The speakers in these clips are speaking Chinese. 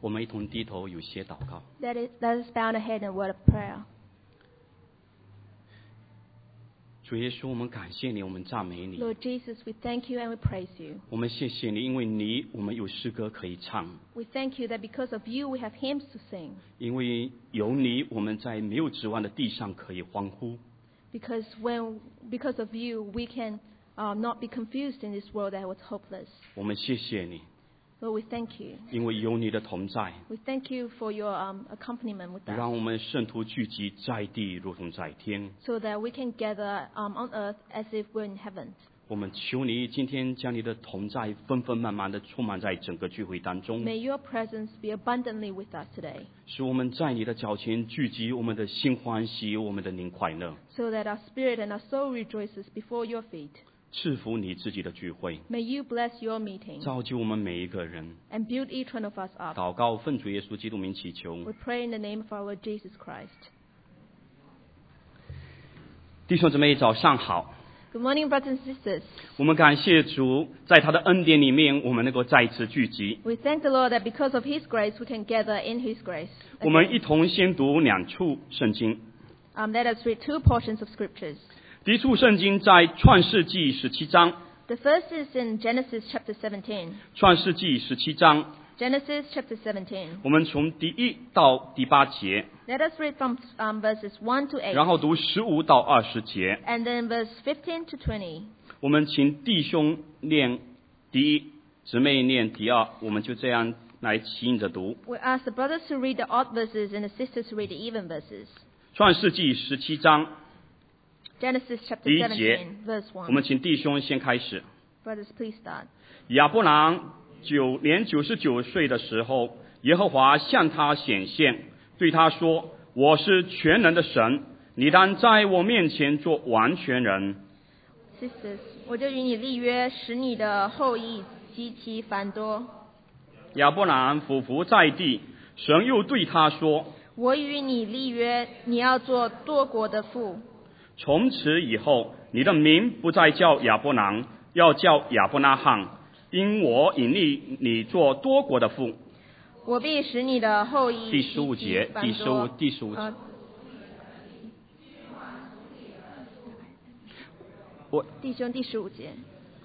我们一同低头有些祷告。 Let us bow our head in a word of prayer. 主耶稣，我们感谢你，我们赞美你。 Lord Jesus, we thank you and we praise you. 我们谢谢你，因为你我们有诗歌可以唱， We thank you that because of you we have hymns to sing. 因为有你，我们在没有指望的地上可以欢呼。 Because of you we can not be confused in this world that was hopeless. 我们谢谢你， Lord, we thank you. 因为有你的同在， We thank you for your accompaniment with us, 让我们圣徒聚集在地，如同在天。 so that we can gather on earth as if we're in heaven. 我们求你今天将你的同在纷纷满满的充满在整个聚会当中， May your presence be abundantly with us today, 使我们在你的脚前聚集，我们的心欢喜，我们的灵快乐， so that our spirit and our soul rejoices before your feet. 赐福你自己的聚会， May you bless your meeting 造就我们每一个人。 and build each one of us up. 祷告奉主耶稣基督名祈求。 We pray in the name of our Lord Jesus Christ. 弟兄姊妹早上好， Good morning, brothers and sisters. 我们感谢主，在他的恩典里面，我们能够再次聚集。 We thank the Lord that because of His grace, we can gather in His grace. 我们一同先读两处圣经。 Let us read two portions of scriptures. 第一处圣经在创世纪17章， The first is in Genesis chapter 17. 创世纪17章， Genesis chapter 17. 我们从第1到第8节， Let us read from verses 1 to 8, 然后读15到20节。 and then verse 15 to 20. 我们请弟兄念第1，姊妹念第2，我们就这样来起应着读。 We ask the brothers to read the odd verses and the sisters to read the even verses. 创世纪17章 Genesis chapter 第1节 17, verse 我们 1. 请弟兄先开始。 Brothers, please start. 亚伯郎年99岁的时候，耶和华向他显现，对他说：“我是全能的神，你当在我面前做完全人。 Sisters, 我就与你立约，使你的后裔极其繁多。” 亚伯郎俯伏在地，神又对他说：“ 我与你立约，你要做多国的父。 从此以后，你的名不再叫亚伯郎，要叫亚伯拉罕，因我引立你做多国的父。” 我必使你的后裔第15节，第15节。 弟兄第15节。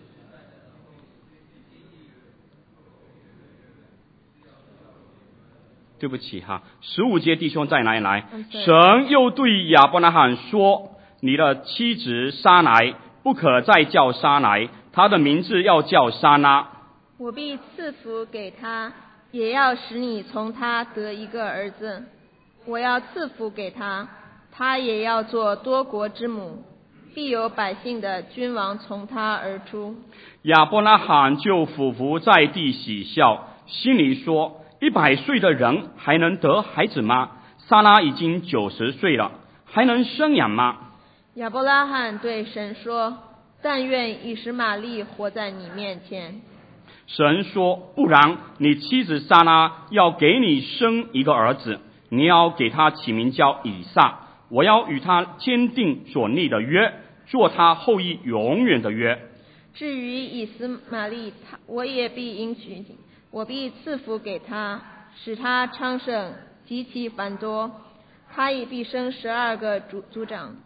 对不起哈，15节弟兄再来。 Okay. 神又对亚伯拉罕说：“你的妻子撒来不可再叫撒来，她的名字要叫撒拉。 我必赐福给他，也要使你从他得一个儿子。我要赐福给他，他也要做多国之母，必有百姓的君王从他而出。” 亚伯拉罕就俯伏在地喜笑，心里说：“100岁的人还能得孩子吗？撒拉已经90岁了，还能生养吗？” 亚伯拉罕对神说：“但愿以实玛利活在你面前。” 神说：“不然，你妻子撒拉要给你生一个儿子，你要给他起名叫以撒。我要与他坚定所立的约，做他后裔永远的约。” 至于以实玛利，我也必应许你，我必赐福给他，使他昌盛，极其繁多。他也必生12个族长。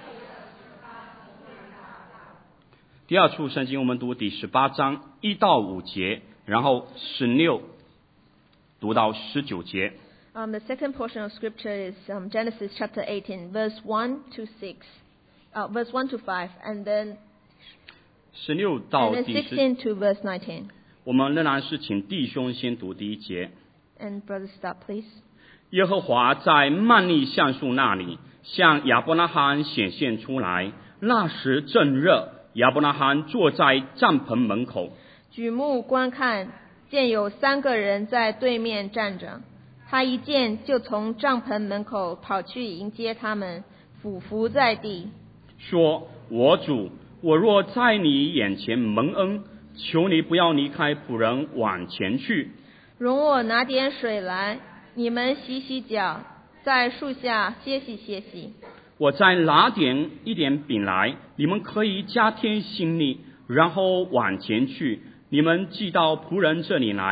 第二处圣经我们读第18章1到5节，然后16读到19节。 The second portion of scripture is Genesis chapter 18, verse 1 to 6, verse 1 to 5, and then 16到第 16 to verse 19. 我们仍然是请弟兄先读第1节。 And brothers, start please. 耶和华在曼利橡树那里向亚伯拉罕显现出来，那时正热，亚伯拉罕坐在帐篷门口， 举目观看，见有3个人在对面站着。他一见就从帐篷门口跑去迎接他们，俯伏在地， 说：“我主，我若在你眼前蒙恩，求你不要离开仆人往前去， 容我拿点水来，你们洗洗脚，在树下歇息歇息。 我再拿一点饼来，你们可以加添心力，然后往前去。你们寄到仆人这里来，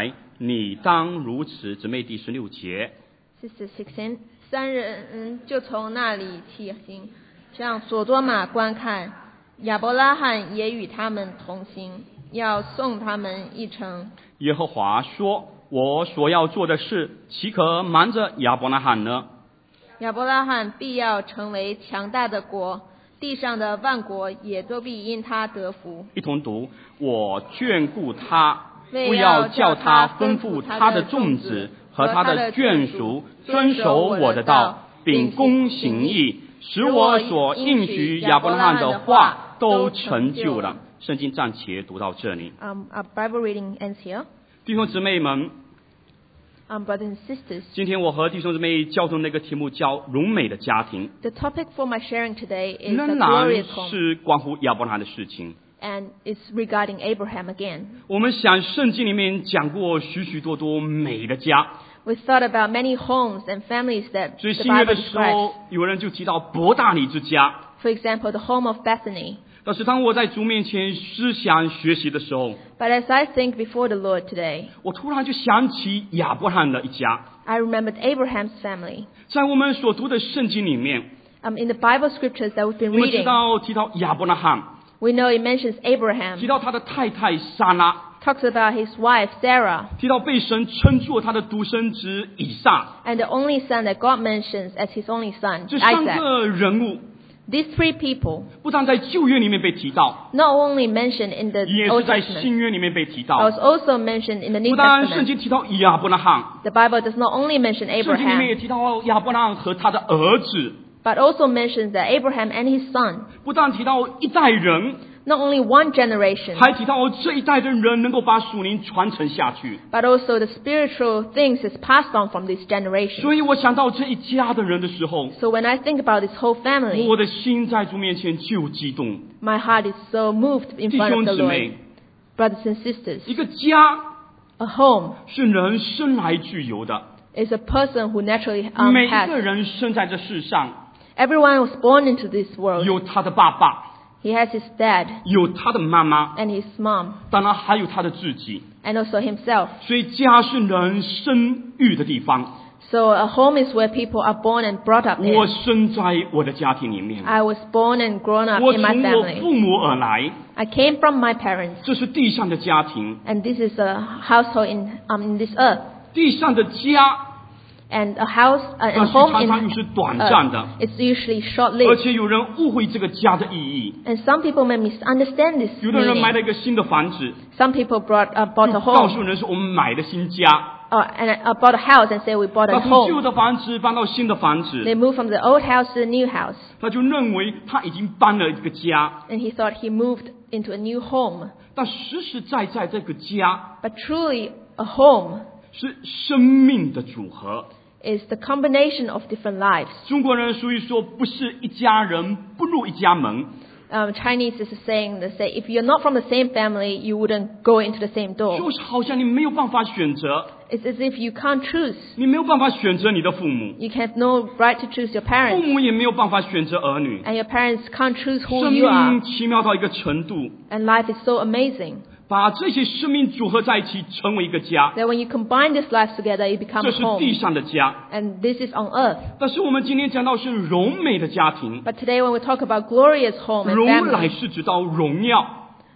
你当如此。姊妹第16节。 Sister 16，三人就从那里起行，向所多玛观看。亚伯拉罕也与他们同行，要送他们一程。 耶和华说：我所要做的事，岂可瞒着亚伯拉罕呢？ 亚伯拉罕必要成为强大的国，地上的万国也都必因他得福。 一同读：我眷顾他，不要叫他吩咐他的众子和他的眷属遵守我的道，秉公行义，使我所应许亚伯拉罕的话都成就了。圣经暂且读到这里。 Our Bible reading ends here. 弟兄姊妹们， Brothers and sisters, 今天我和弟兄姊妹交通的一个题目叫荣美的家庭， the topic for my sharing today is 仍 the 然 glorious home, 是关乎亚伯拉罕的事情。 and it's regarding Abraham again. 我们想圣经里面讲过许许多多美的家， We thought about many homes and families that 所以 the 新约 Bible 的时 describes. 候，有人就提到伯大尼之家。 For example, the home of Bethany. 但是当我在主面前思想学习的时候， But as I think before the Lord today, 我突然就想起亚伯拉罕的一家。 I remembered Abraham's family. 在我们所读的圣经里面， In the Bible scriptures that we've been 我们知 reading, 道提到亚伯拉罕， we know it mentions 提 Abraham, 到他的太太撒拉， talks about his wife Sarah, 提到被神称作他的独生子以撒。 and the only son that God mentions as his only son, 这三 Isaac. 个人物 These three people 不但在旧约里面被提到， not only mentioned in the 也是 Old 在 Testament, 新约里面被提 but 到。 was also mentioned in the New 不但圣 Testament. 经提到亚伯拉罕， The Bible does not only mention 圣经里面也 Abraham, 提到亚伯拉罕和他的儿子。 but also mentions that Abraham and his son, 不但提到一代人， not only one generation, 还提到这一代的人能够把属灵传承下去。 but also the spiritual things is passed on from this generation. 所以我想到这一家的人的时候， So when I think about this whole family, 我的心在主面前就激动。 my heart is so moved in 弟 front 兄 of the 姊 Lord. 妹， Brothers and sisters, 一个家 a home 是人生来具有的， is a person who naturally 每一个 has. 人生在这世上， Everyone was born into this world. 有他的爸爸， He has his dad 有他的妈妈， and his mom, 当然还有他的自己。 and also himself. 所以家是人生育的地方。 So a home is where people are born and brought up 我 in. 生在我的家庭里面， I was born and grown up 我 in 从 my 我 family. 父母而来， I came from my parents, 这是地上的家庭。 and this is a household in this earth, 地上的家， and a house 但 and 是 home 常 in 常又是短暂 earth. 的， It's usually 而 short-lived, 且有人误会这个家的意义。 and some people may misunderstand this 有的人买 meaning. 了一个新的房子， Some people bought 就 a 告诉 home, 人说我们买了新家， and bought a house and say we bought a 他从旧 home. 的房子搬到新的房子， They moved from the old house to the new house, 他就认为他已经搬了一个家， and he thought he moved into a new home. 但实实在在这个家 But truly, a home 是生命的组合。 is the combination of different lives. 中国人俗语说不是一家人不入一家门， Chinese is a saying that say, if you're not from the same family, you wouldn't go into the same 就 door. 是好像你没有办法选择， It's as if you can't choose. 你没有办法选择你的父母， You have no right to choose your 父 parents, 母也没有办法选择儿女。 and your parents can't choose who 生 you are. 命奇妙到一个程度， And life is so amazing 把这些生命组合在一起，成为一个家。 that when you combine these lives together, it becomes 这 a 是地 home. 上的家。 And this is on earth. 但是我们今天讲到是荣美的家庭， But today when we talk about glorious home and 荣来 family, 是指到荣耀，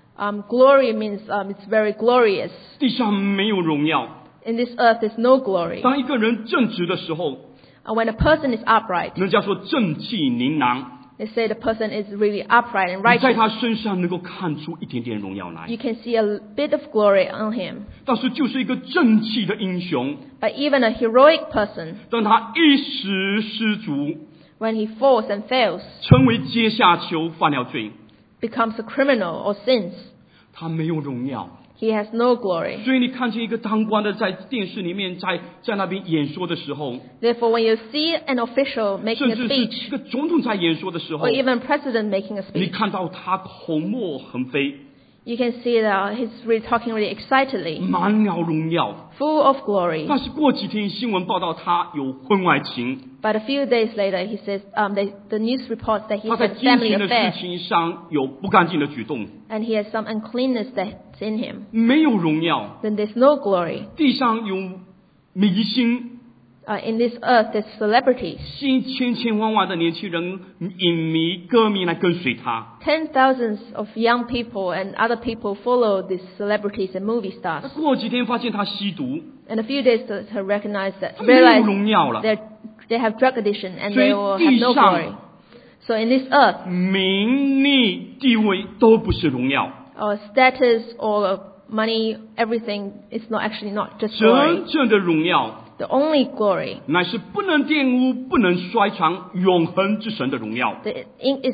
glory means it's very glorious. 地上没有荣耀。 In this earth, there's no glory. 当一个人正直的时候， When a person is upright, 人家说正气琳琅， they say the person is really upright and 你在 righteous. 他身上能够看出一点点荣耀来。 You can see a bit of glory on him. 但是就是一个正气的英雄， But even a heroic person, 当他一时失足， when he falls and fails, 成为阶下囚，犯了罪， becomes a criminal or sins, 他没有荣耀。 he has no glory. 所以你看见一个当官的在电视里面在那边演说的时候， Therefore, when you see an official making 甚 a 至是 speech, 一个总统在演说的时候 or，even president making a 你 speech, 看到他口沫横飞， You can see that he's really talking really excitedly, 满了荣耀。 full of glory. 但是过几天新闻报道他有婚外情， But a few days later, he says, the news reports that he 他在 has 金 family 钱的事 affair 情上有不干净的举动， and he has some uncleanness that's in him. 没有荣耀。 Then there's no glory. 地上有明星， In this earth, there's celebrities. 千万的年轻人、影迷、歌迷来跟随他。 10,000s of young people and other people follow these celebrities and movie stars. 过几天发现他吸毒， And a few days to recognize that, 他没有 realize 荣耀了。 they have drug addiction and 所以 they will 地 have no 上 glory. So in this earth, 名利地位都不是荣耀， our status or money, everything is not just glory. 真正的荣耀 The only glory 乃是不能玷污、不能衰残、永恒之神的荣耀。 is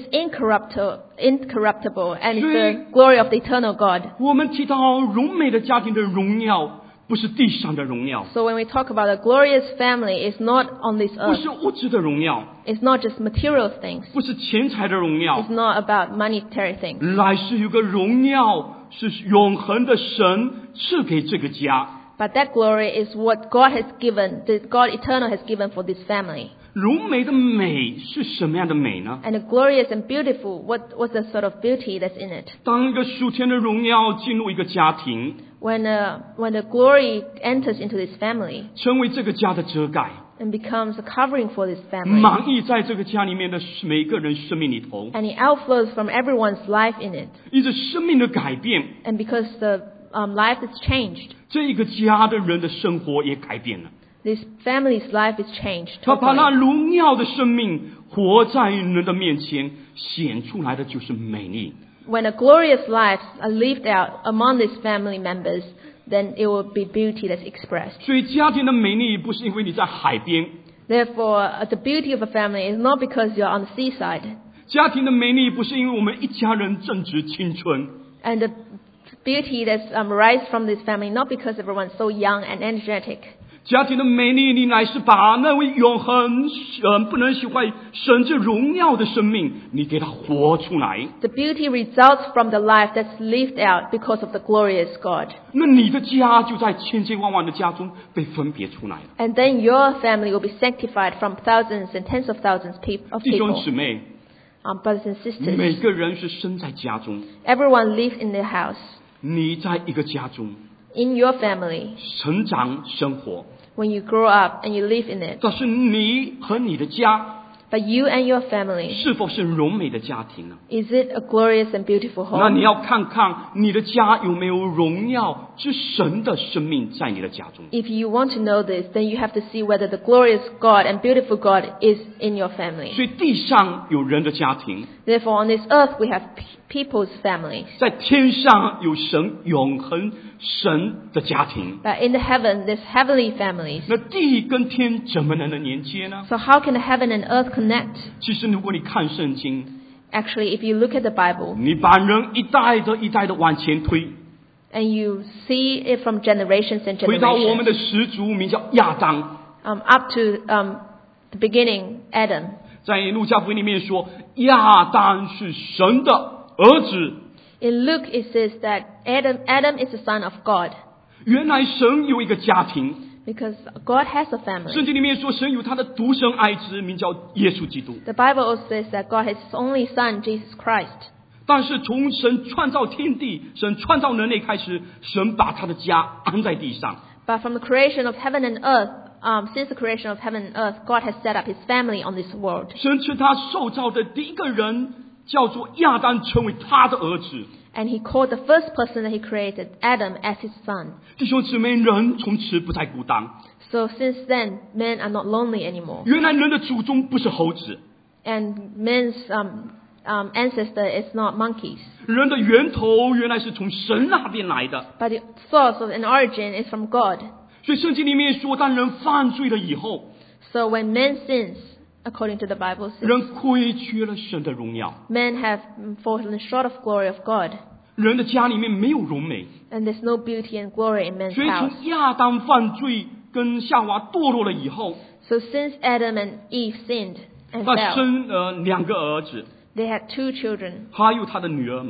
incorruptible and is 所以 the glory of the eternal God. 我们提到荣美的家庭的荣耀，不是地上的荣耀， So when we talk about a glorious family, it's not on this 不 earth. 是物质的荣耀， It's not just material things. 不是钱财的荣耀 It's，not about monetary things. 乃是有个荣耀，是永恒的神赐给这个家。 But that glory is what God has given, that God eternal has given for this family. 荣美的美是什么样的美呢？ And the glorious and beautiful, what's the sort of beauty that's in it? 当一个属天的荣耀进入一个家庭， When the glory enters into this family 成为这个家的遮盖， and becomes a covering for this family, 满溢在这个家里面的每个人生命里头， and it outflows from everyone's life in it. 因着生命的改变， And because the life is changed, 这一个家的人的生活也改变了。 this family's life is changed 他把那 totally. 荣耀的生命活在人的面前，显出来的就是美丽。 When a glorious lives are lived out among these family members, then it will be beauty that's expressed. 所以家庭的美丽不是因为你在海边， Therefore, the beauty of a family is not because you're on the seaside. 家庭的美丽不是因为我们一家人正值青春， And the beauty that's arises from this family, not because everyone's so young and energetic. 家庭的美丽，你乃是把那位永恒不能朽坏神之荣耀的生命，你给他活出来。 The beauty results from the life that's lived out because of the glorious God. 那你的家就在千万的家中被分别出来了。 And then your family will be sanctified from thousands and tens of thousands of 弟兄 people. 姊妹， Brothers and 每 sisters, 个人是生在家中， everyone lives in their house, 你在一个家中 in your family. 成长生活， When you grow up and you live in it. 但是你和你的家 But you and your family, 是否是荣美的家庭呢？ is it a glorious and beautiful 那你 home? 要看看你的家有没有荣耀之神的生命在你的家中。 If you want to know this, then you have to see whether the glorious God and beautiful God is in your family. 所以地上有人的家庭， Therefore, on this earth we have people's families. 在天上有神永恒神的家庭。 But in the heaven, there's heavenly families. 那地跟天怎么能连接呢？ So how can the heaven and earth connect? 其实如果你看圣经， Actually, if you look at the Bible 你把人一代的往前推， and you see it from generations and 回到我们 generations, 的始祖名叫亚当， up to the beginning, Adam. 在路加福音里面说，亚当是神的儿子。 In Luke, it says that Adam is the son of God 原来神有一个家庭， because God has a family. 圣经里面说神有他的独生爱子，名叫耶稣基督。 The Bible also says that God has His only Son, Jesus Christ. 但是从神创造天地，神创造人类开始，神把他的家安在地上。 But from the creation of heaven and earth, since the creation of heaven and earth, God has set up His family on this world. 神赐他受造的第一个人叫做亚当，成为他的儿子。 And He called the first person that He created, Adam, as His son. 弟兄姊妹，人从此不再孤单。 So since then, men are not lonely anymore. 原来人的祖宗不是猴子， And men's ancestor is not monkeys. 人的源头原来是从神那边来的。 But the source of an origin is from God. 所以圣经里面说，当人犯罪了以后， So when man sins, according to the Bible says, 人亏缺了神的荣耀， men have fallen short of glory of God. 人的家里面没有荣美。 And there's no beauty and glory in man's 所以 house. 从亚当犯罪跟夏娃堕落了以后， So since Adam and Eve sinned and 他 fell, 生了2个儿子， they had 2 children. 还有他的女儿们。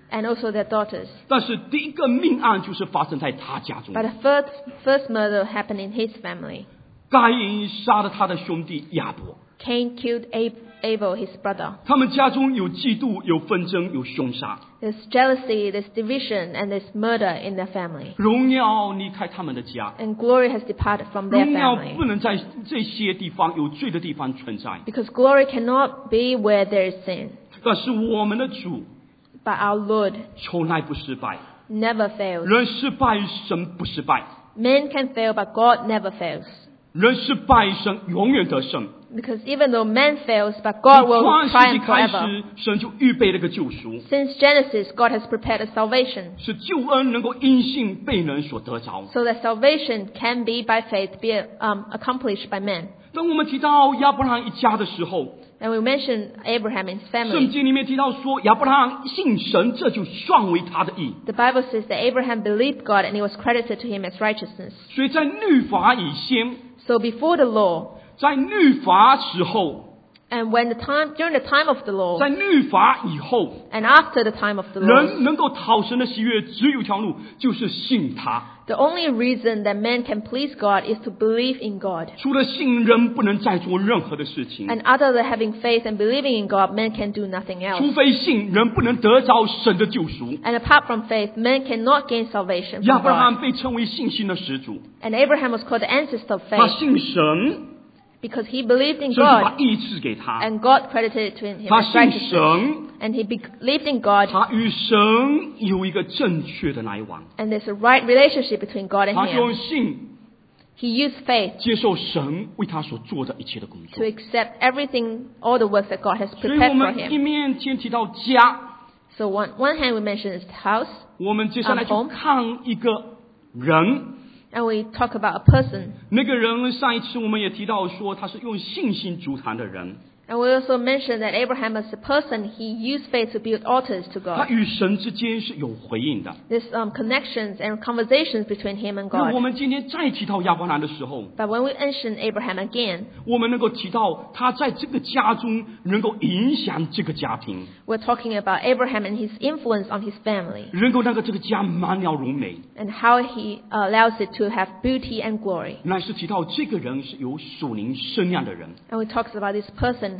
and also their daughters. 但是第一个命案就是发生在他家中， But the first murder happened in his family. 该隐杀了他的兄弟亚伯。 Cain killed Abel, his brother. 他们家中有嫉妒，有纷争，有凶杀， There's jealousy, there's division, and there's murder in their family. 荣耀离开他们的家， And glory has departed from their 荣耀 family. 不能在这些地方有罪的地方存在。 Because glory cannot be where there is sin. 但是我们的主 But our Lord 从来不失败， never fails. 人失败，神不失败； Men can fail, but God never fails. 人失败，神永远得胜。 Because even though man fails, but God 从 will 创世纪 triumph 开 forever. 始，神就预备了个救赎， Since Genesis, God has prepared a salvation, 使救恩能够因信被人所得着。 so that salvation can be by faith, be accomplished by men. 当我们提到亚伯拉罕一家的时候， And we mentioned Abraham and his 圣 family. 经里面提到说，亚伯拉罕信神，这就算为他的义。 The Bible says that Abraham believed God and it was credited to him as righteousness. 所以在律法以先， So before the law, 在律法时候， and during the time of the law, 在律法以后， and after the time of the law, 人能够讨神的喜悦，只有一条路，就是信他。 the only reason that man can please God is to believe in God. 除了信，人不能再做任何的事情。 And other than having faith and believing in God, man can do nothing 除 else. 非信，人不能得着神的救赎。 And apart from faith, man cannot gain salvation 亚 from 伯拉罕 God. 被称为信心的始祖， And Abraham was called the ancestor of 他 faith 信神， because he believed in 神就把 God 义赐给他； and God credited it to him 他 as 信 righteousness. 神， And he believed in God 他与神有一个正确的来往， and there's a right relationship between God and 他就用 him. 信 He used faith 接受神为他所做的一切的工 to 作。 accept everything, all the work that God has 所以我 prepared for 们一 him. 面先提到家， So one hand we mention is the house, 我们接下来就 home 看一个人。 and we talk about a person. 那个人上一次我们也提到说，他是用信心筑坛的人， And we also mentioned that Abraham as a person, he used faith to build altars to 他 God. 与神之间是有回应的。 There's connections and conversations between him and 那我 God. 们今天再提到亚伯兰的时候， But when we mention Abraham again, 我们能够提到他在这个家中能够影响这个家庭， we're talking about Abraham and his influence on his family 能够让这个家满了荣美。 and how he allows it to have beauty and glory. 乃是提到这个人是有属灵身量的人， And we talked about this person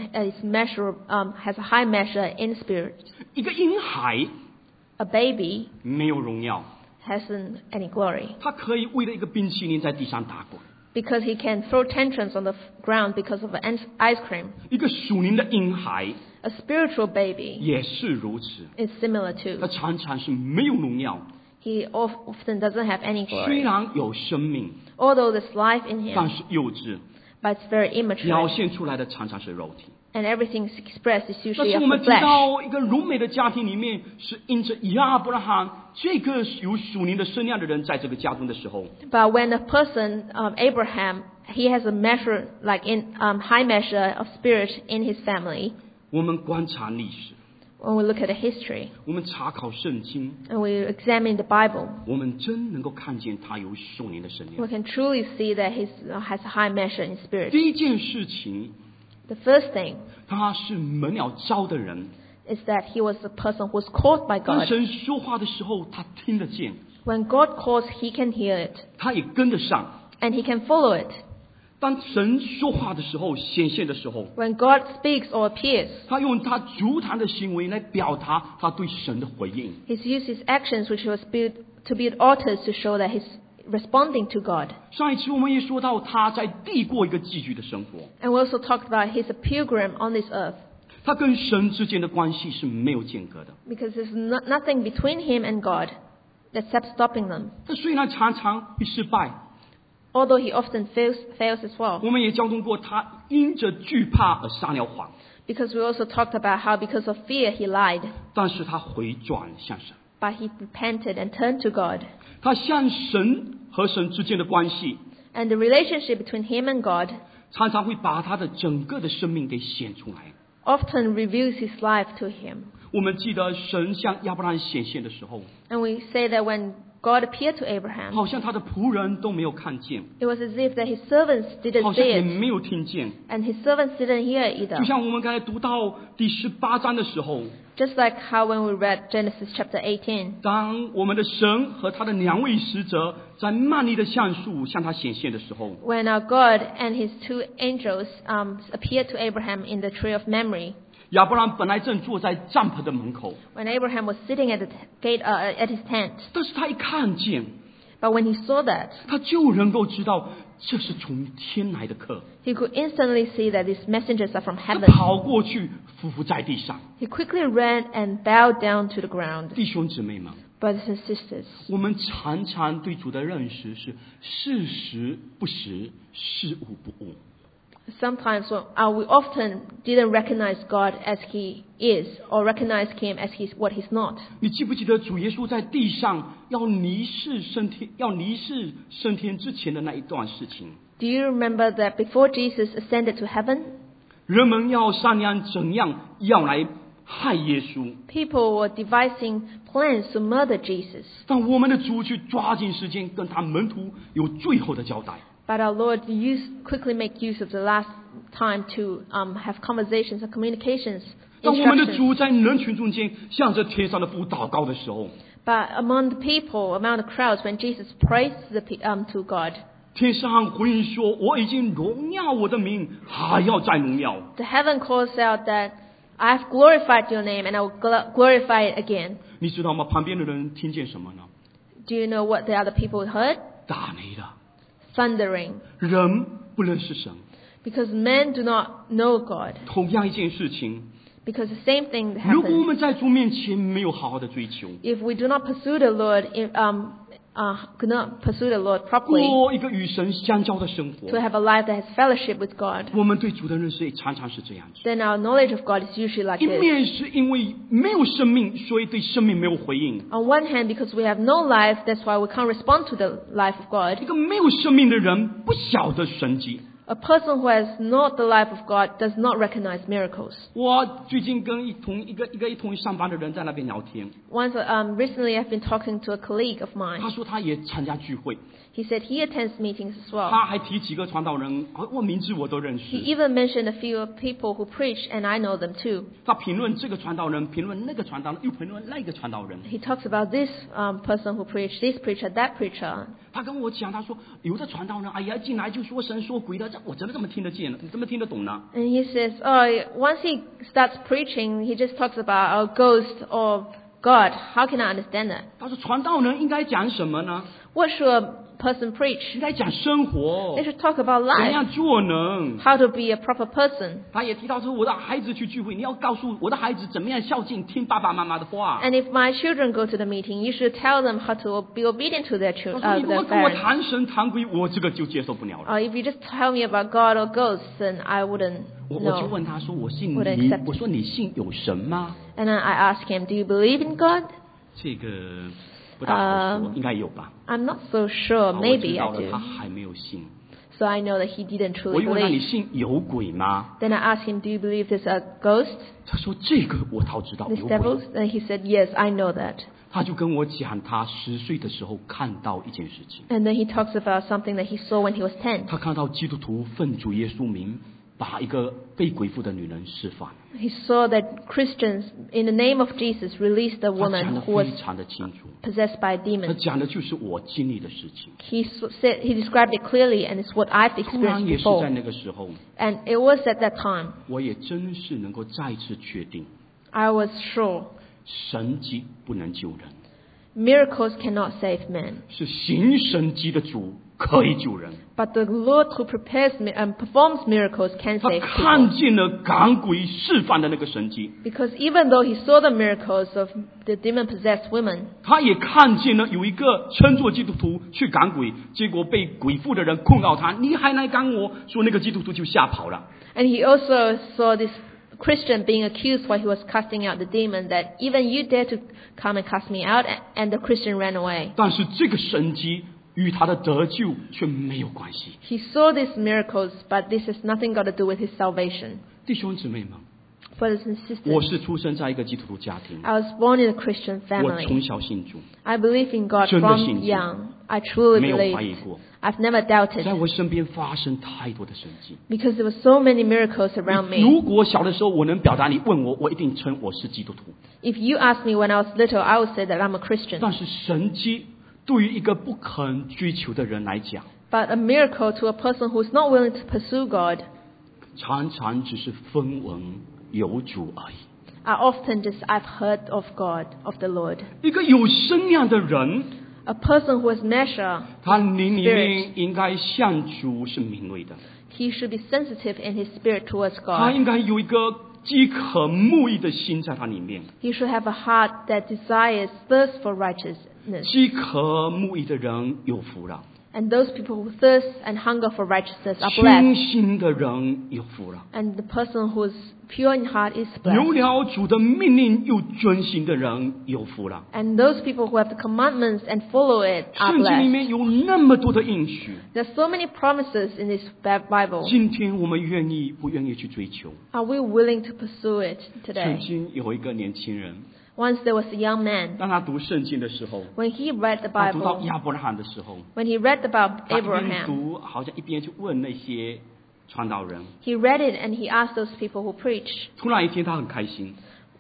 has a high measure in spirit. 一个婴孩 A baby 没有荣耀， hasn't any glory 他可以为了一个冰淇淋在地上打滚。 because he can throw tantrums on the ground because of an ice cream. 一个属灵的婴孩 A spiritual baby 也是如此， is similar 他 to. 常常是没有荣耀， He often doesn't have any 虽 glory. 然有生命， Although there's life in 但 him, 是幼稚， but it's very 表 immature. 现出来的常常是肉体。 And everything expressed is 但 usually 是 of 我 the 们提 flesh. 到一个荣美的家庭里面，是因着亚伯拉罕这个有属灵的身量的人在这个家中的时候， But when a person, Abraham, he has a measure, like in high measure of spirit in his family. 我们观察历史， When we look at the history 我们查考圣经， and we examine the Bible, 我们真能够看见他有属灵的身 we 量。 can truly see that he has a high measure in spirit. 第一件事情， The first thing 他是蒙了召的人， is that he was a person who was called by 当 God. 神说话的时候，他听得见， When God calls, he can hear it 他也跟得上。 and he can follow it. 当神说话的时候，显现的时候， When God speaks or appears, 他用他足坛的行为来表达他对神的回应。 he's used his actions, which was to build altars, to show that he's responding to God. 上一次我们也说到，他在地过一个寄居的生活， And we also talked about he's a pilgrim on this earth 他跟神之间的关系是没有间隔的。 because there's nothing between him and God except stopping them. 他虽然常常会失败， Although he often fails as well. 我们也交通过他因着惧怕而撒了谎， Because we also talked about how because of fear he lied, 但是他回转向神， but he repented and turned to God. 他向神和神之间的关系， And the relationship between him and God 常常会把他的整个的生命给显出来。 often reveals his life to him. 我们记得神向亚伯拉罕显现的时候， And we say that when God appeared to Abraham, 好像他的仆人都没有看见， it was as if that his servants 好 didn't 像 see 也 it, 没有听见。 and his servants didn't hear it 就 either. 像我们刚才读到第18章的时候， Just like how when we read Genesis chapter 18, 当我们的神和他的2位使者在曼尼的橡树向他显现的时候， when our God and his 2 angels appeared to Abraham in the tree of memory, 亚伯兰本来正坐在帐篷的门口， when Abraham was sitting at the gate at his tent, 但是他一看见， but when he saw that, 他就能够知道这是从天来的客， he could instantly see that these messengers are from 他 heaven. 跑过去匍匐在地上。 He quickly ran and bowed down to the ground. 弟兄姊妹们， Brothers and sisters, 我们常常对主的认识是事实不实，事物不误。 sometimes we often didn't recognize God as he is, or recognize him as what he's not. 你记不记得主耶稣在地上要离世升天之前的那一段事情？ Do you remember that before Jesus ascended to heaven, 人们要商量怎样要来害耶稣， people were devising plans to murder Jesus. 但我们的主却抓紧时间跟他门徒有最后的交代。 But our Lord quickly make use of the last time to have conversations and communications, 当我们的 instructions. 主在人群中间向着天上的父祷告的时候， But among the people, among the crowds, when Jesus prays to God, 天上回应说：“我已经荣耀我的名，还要再荣耀。 the heaven calls out that I have glorified your name and I will glorify it again. ” 你知道吗？旁边的人听见什么呢？ Do you know what the other people heard? 打雷的， Thundering. 人不认识神。 Because men do not know God. 同样一件事情， Because the same thing 如果我 happens. 们在主面前没有好好的追求， If we do not pursue the Lord, could not pursue the Lord properly, 过一个与神相交的生活 to，have a life that has fellowship with God, 我们对主的认识也常常是这样子。 then our knowledge of God is usually like 一 this. 面是因为没有生命，所以对生命没有回应； On one hand, because we have no life, that's why we can't respond to the life of God. 一个没有生命的人不晓得神迹。 A person who has not the life of God does not recognize miracles. 我最近跟一同上班的人在那边聊天， Once, recently I've been talking to a colleague of 他 mine. 说他也参加聚会， He said he attends meetings as well. 他还提几个传道人，我名字我都认 He 识。 even mentioned a few people who preach, and I know them too. 他评论这个传道人，评论那个传道人，又评论那个传道人。 He talks about this person who preached, this preacher, that preacher. 他跟我讲，他说有的传道人，哎呀，进来就说神说鬼的，这我怎么这么听得见呢？你怎么听得懂呢？ And he says, once he starts preaching, he just talks about a ghost or God. How can I understand that? 他说传道人应该讲什么呢？ What should a person preach? 应该讲生活 They，should talk about 怎 life, 样做能。 how to be a proper person. 他也提到说，我的孩子去聚会，你要告诉我的孩子怎么样孝敬，听爸爸妈妈的话。 And if my children go to the meeting, you should tell them how to be obedient to their 他说你如果 their 跟我 parents. 谈神谈鬼，我这个就接受不了了。 If you just tell me about God or ghosts, then I wouldn't 我就 know. 问他说，我信 Would 你 accept， 我说你信有神吗？ And then I asked him, do you believe in God? 这个不大好说，应该有吧。 I'm not so sure. 我知 Maybe 道 I 了，他 do. 还没有信。 So I know that he didn't 我 truly 又问他你 believe. 信有鬼吗？ Then I asked him, do you believe there's a ghost? 他说这个我倒知道 There's 有鬼。 devils? And he said, yes, I know that. 他就跟我讲，他10岁的时候看到一件事情， And then he talks about something that he saw when he was 10. 他看到基督徒奉主耶稣名把一个被鬼附的女人释放， He saw that Christians, in the name of Jesus, released a 他讲 woman 得 who was 非常的清楚， possessed by a 他 demon. 讲的就是我经历的事情。 He described it clearly, and it's what I've 突然 experienced 也是在 before. 那个时候， And it was at that time 我也真是能够再次确定， I was sure 神迹不能救人， miracles cannot save men. 是行神迹的主可以救人。 But the Lord who performs miracles can 他 save 看 people. 见了赶鬼释放的那个神迹， Because even though he saw the miracles of the demon-possessed women, 他也看见了有一个称作基督徒去赶鬼，结果被鬼附的人控告他，你还来赶我，说那个基督徒就吓跑了。 and he also saw this Christian being accused while he was casting out the demon, that even you dare to come and cast me out, and the Christian ran away. 但是这个神迹与他的得救却没有关系。 He saw these miracles, but this has nothing got to do with his salvation. 弟兄姊妹们， Brothers and 我 sisters, 是出生在一个基督徒家庭， I was born in a Christian 我从 family. 小信主， I believe in God 真的 from 信主， young. I truly 没有怀疑 believed. 过。 I've never 在 doubted 我身边发生太多的神迹。 because there were so many miracles around me. 如果小的时候我能表达，你问我，我一定称我是基督徒。 If you asked me when I was little, I would say that I'm a Christian. 但是神迹对于一个不肯追求的人来讲， But a miracle to a person who's not willing to pursue God 常常只是分文有主而已。 are often just I've heard of God, of the Lord. 一个有生量的人， A person who has measure, 他灵里面应该向主是敏锐的， he should be sensitive in his spirit towards 他 God. 应该有一个饥渴慕义的心在他里面。 He should have a heart that desires, thirst for righteousness. 饥渴慕义的人有福了， And those people who thirst and hunger for righteousness are 清 blessed. 心的人有福了。 And the person who is pure in heart is 有 blessed. 了主的命令又遵行的人有福了。 And those people who have the commandments and follow it are 圣经里 blessed. 面有那么多的应许， There's so many promises in this Bible. 今天我们愿意不愿意去追求？ Are we willing to pursue it 曾 today? 经有一个年轻人， Once there was a young man. 当他读圣经的时候， When he read the 他读到 Bible, 亚伯拉罕的时候， when he read about 他一边 Abraham, 读，好像一边去问那些传道人。 he read it and he asked those people who preach. 突然一天，他很开心，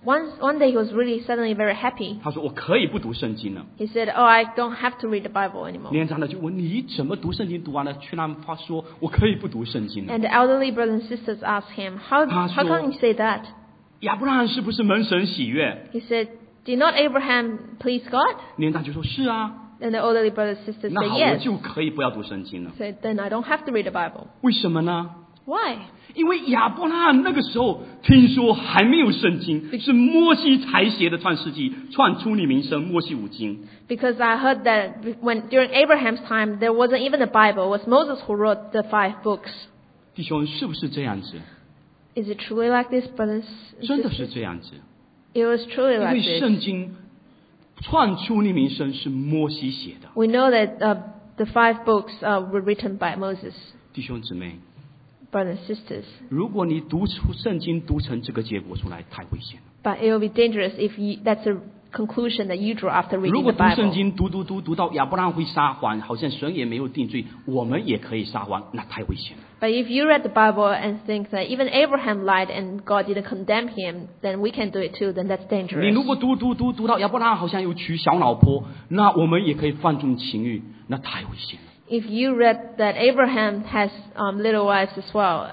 One day he was really suddenly very happy. 他说：“我可以不读圣经了。 He said, "Oh, I don't have to read the Bible anymore." 年长的就问：“你怎么读圣经读完了，却然发说我可以不读圣经了 And the elderly brothers and sisters asked him, how come you say that?" 亚伯拉罕是不是蒙神喜悦？ He said, "Did not Abraham please God?" 年长就说：“是啊。 And the elderly brothers and sisters 那 said, 好，我 "Yes." 就可以不要读圣经了。 Said, "Then I don't have to read the Bible." 为什么呢？ Why? 因为亚伯拉罕那个时候听说还没有圣经，是摩西才写的创世纪、创出你名声、摩西五经。 Because I heard that during Abraham's time there wasn't even a Bible. It was Moses who wrote the 5 books. 弟兄，是不是这样子？ Is it truly like this, brothers and 真的是 sisters? 这样子。 It was truly 因 like 为 this. 圣经创出你名声是摩西写的。 We know that the 5 books were written by Moses. 弟兄姊妹， Brothers and sisters. 如果你读出圣经读成这个结果出来，太危险了。 But it will be dangerous if that's a conclusion that you draw after 如 reading 果 the 读圣 Bible. 经读到亚伯拉罕会撒谎，好像神也没有定罪，我们也可以撒谎，那太危险了。 But if you read the Bible and think that even Abraham lied and God didn't condemn him, then we can do it too, then that's 你 dangerous. 如果读到亚伯拉罕好像有娶小老婆，那我们也可以放纵情欲，那太危险了。 If you read that Abraham has little wives as well,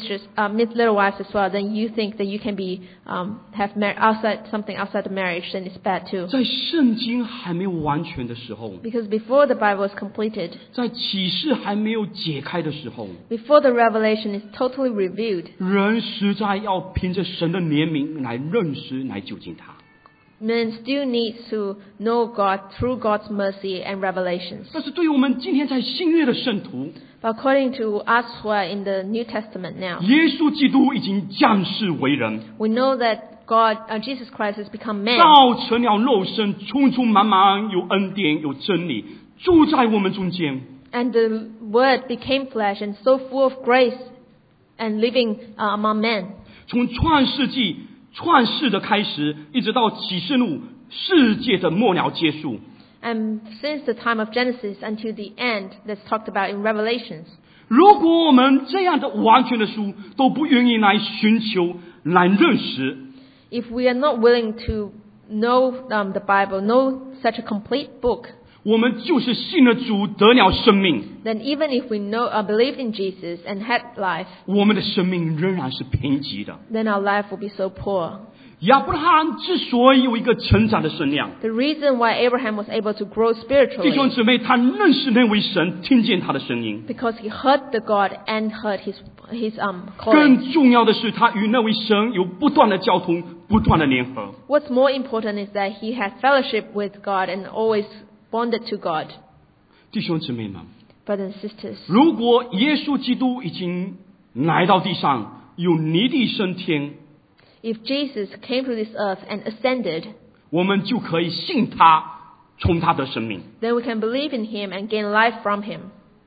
little wives as well, then you think that you can be have something outside the marriage, then it's bad too. 在圣经还没有完全的时候， Because before the Bible is completed, 在启示还没有解开的时候， before the revelation is totally revealed, 人实在要凭着神的怜悯来认识、来就近他。 men still need to know God through God's mercy and revelations. 但是对于我们今天在新约的圣徒， But according to us who are in the New Testament now, 耶稣基督已经降世为人， we know that Jesus Christ has become man. 造成了肉身，充充满满有恩典有真理，住在我们中间。 And the Word became flesh and so full of grace and living among men. 从创世纪创世的开始，一直到启示录世界的末了结束， And since the time of Genesis until the end that's talked about in Revelations, 如果我们这样的完全的书都不愿意来寻求、来认识， if we are not willing to know the Bible, know such a complete book, 我们就是信了主得了生命， then even if we believed in Jesus and had life, 我们的生命仍然是贫瘠的。 then our life will be so poor. 亚伯拉罕之所以有一个成长的身量， The reason why Abraham was able to grow 弟兄 spiritually, 姊妹，他认识那位神，听见他的声音。 because he heard the God and heard his calling. 更重要的是，他与那位神有不断的交通，不断的联合。 What's more important is that he had fellowship with God and always bonded to God. 弟兄姊妹们， Brothers and sisters, 如果耶稣基督已经来到地上，有离地升天， if Jesus came to this earth and ascended, 我们就可以信他，从他得生命。 then we can believe in him and gain life from him.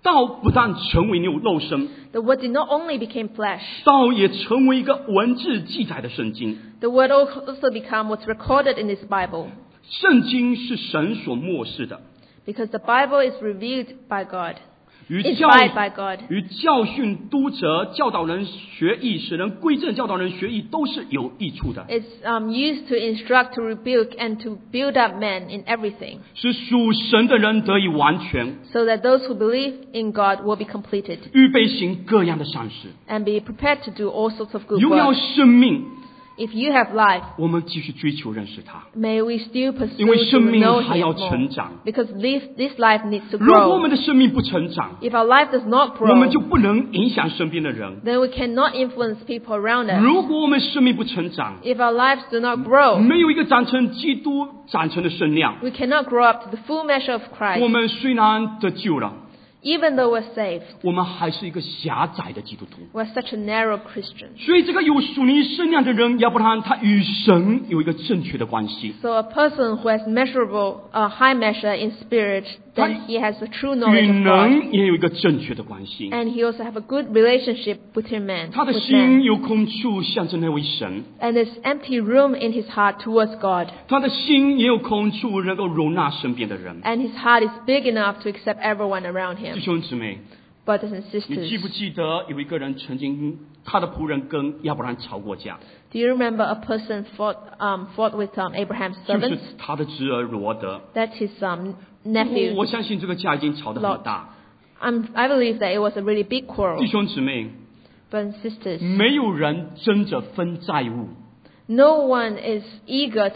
道不但成为肉身， The Word did not only become flesh, 道也成为一个文字记载的圣经。 the Word also became what's recorded in this Bible. 圣经是神所默示的， Because the Bible is revealed by God, 与 inspired by God. 教训、督责、教导人学义、使人归正、教导人学义，都是有益处的。 It's used to instruct, to rebuke, and to build up men in everything, 使属神的人得以完全， so that those who believe in God will be completed 预备行各样的善事。 and be prepared to do all sorts of good 荣耀 works. 生命， If you have life, 我们继续追求认识他。 may we still 因为 pursue 生 to 命 know 还 Him 要 more. 成长。 Because this life needs to 如果我 grow. 们的生命不成长， If our life does not 我们 grow, 就不能影响身边的人。 then we cannot influence people around us. 如果我们生命不成长， If our lives do not grow, 没有一个长成基督长成的身量， we cannot grow up to the full measure of 我 Christ. 们虽然得救了， Even though we're saved, 我们还是一个狭窄的基督徒。 we're such a narrow Christian. 所以，这个有属灵身量的人，亚伯拉罕他与神有一个正确的关系， So a person who has measurable, high measure in spirit, then he has a true knowledge 与 of God. 人也有一个正确的关系。 And he also have a good relationship with man. 他的 with 心 man. 有空处，象征那位神； And there's empty room in his heart towards God. 他的心也有空处，能够容纳身边的人。 And his heart is big enough to accept everyone around 弟 him. 兄姊妹， Brothers and 你记不 sisters, 记得有一个人曾经他的仆人跟亚伯拉罕吵过架， do you remember a person fought with Abraham's 就是 servants? 他的侄儿罗德。 That's his nephew. 我相信这个架已经吵得很大。 I believe that it was a really big 弟 quarrel. 兄姊妹， Brothers and sisters, 没有人争着分债务， no one is eager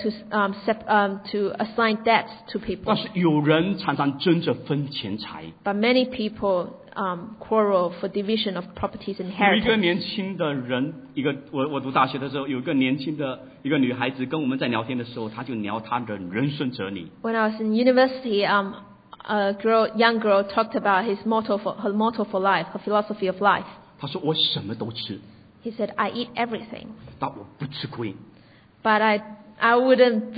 to assign debts to people. 但是有人常常争着分钱财。 But many people quarrel for division of properties and 有一个 inheritance. 年轻的人，我读大学的时候，有一个年轻的一个女孩子跟我们在聊天的时候，她就聊她的人生哲理。 When I was in university, young girl talked about her motto for life, her philosophy of life. 她说：“我什么都吃， He said, "I eat everything, 但我不吃亏。 but I wouldn't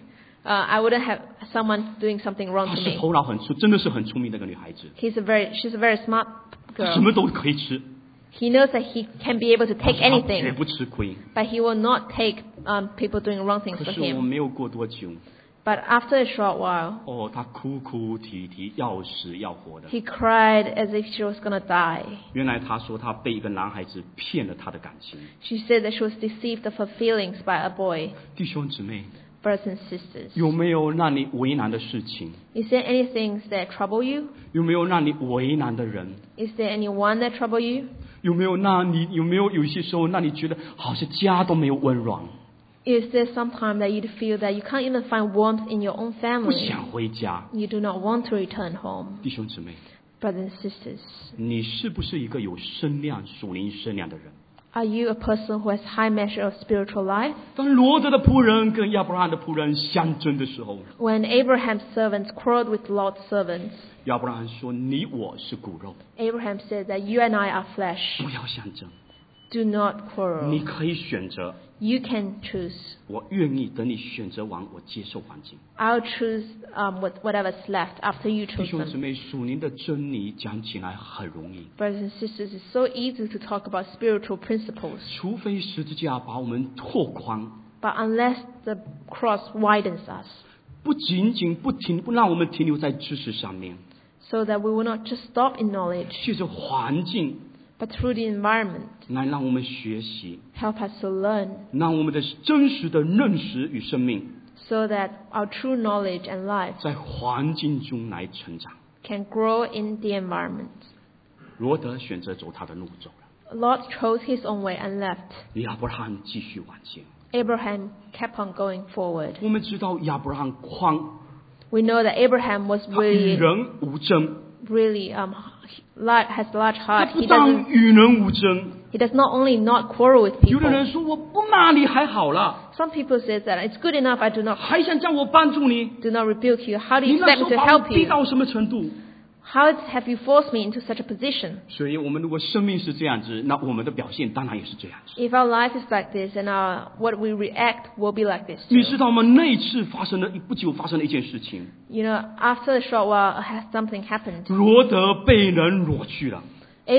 have someone doing something ” wrong 她 to 是 me. 头脑很真的是很聪明的一个女孩子， She's a very smart 她什 girl. 么都可以吃， He knows that he can be able to 但 take 是她绝 anything, 不吃亏。 but he will not take people doing wrong things 可 for 是我 him. 没有过多久， But after a short while, 哦，她哭哭啼啼，要死要活的。 he cried as if she was going to die. 原来她说她被一个男孩子骗了她的感情。 She said that she was deceived of her feelings by a boy. 弟兄姊妹， Brothers and sisters, 有没有让你为难的事情？ is there any things that trouble you? 有没有让你为难的人？ Is there anyone that trouble you? 有没有有一些时候让你觉得好像家都没有温暖， Is there some time that you feel that you can't even find warmth in your own 不 family? 想回家？ You do not want to return home. 弟兄姊妹， Brothers and sisters, 你是不是一个有身量、属灵身量的人？ are you a person who has high measure of spiritual life? 当罗德的仆人跟亚伯拉罕的仆人相争的时候， When Abraham's servants quarreled with Lot's servants, 亚伯拉罕说：“你我是骨肉， Abraham said that you and I are flesh. 不要相争。 Do not 你 quarrel. 可以选择， You can choose. 我愿意等你选择完，我接受环境。” I'll choose whatever's left after you 弟 choose 兄姊 them. 妹，属灵的真理讲起来很容易， Brothers and sisters, it's so easy to talk about spiritual principles. 除非十字架把我们拓宽， But unless the cross widens us, 不仅仅不让我们停留在知识上面， so that we will not just stop in knowledge, 借着环境 but through the environment, 来让我们学习， help us to learn, 让我们的真实的认识与生命 so that our true knowledge and life 在环境中来成长。 can grow in the environment. 罗德选择走他的路走了， Lot chose his own way and left. 亚伯拉罕继续往前。 Abraham kept on going forward. 我们知道亚伯拉罕宽 We know that Abraham was 他与 really, 人无争， really has a large 他 heart. 不但与人无争。 He does not only not quarrel with 有的 people. 人说我不骂你还好了， Some people say that it's good enough. I do not 还想叫我帮助你？ rebuke you. How do 你 you 那 expect 时候 me to 把我 help 逼 you? 到什么程度？ How have you forced me into such a position? 所以我们如果生命是这样子，那我们的表现当然也是这样子。 If our life is like this, and what we react will be like this 你 too. 知道吗？那一次不久发生了一件事情， You know, after a short while, something happened. 罗德被人掳去了，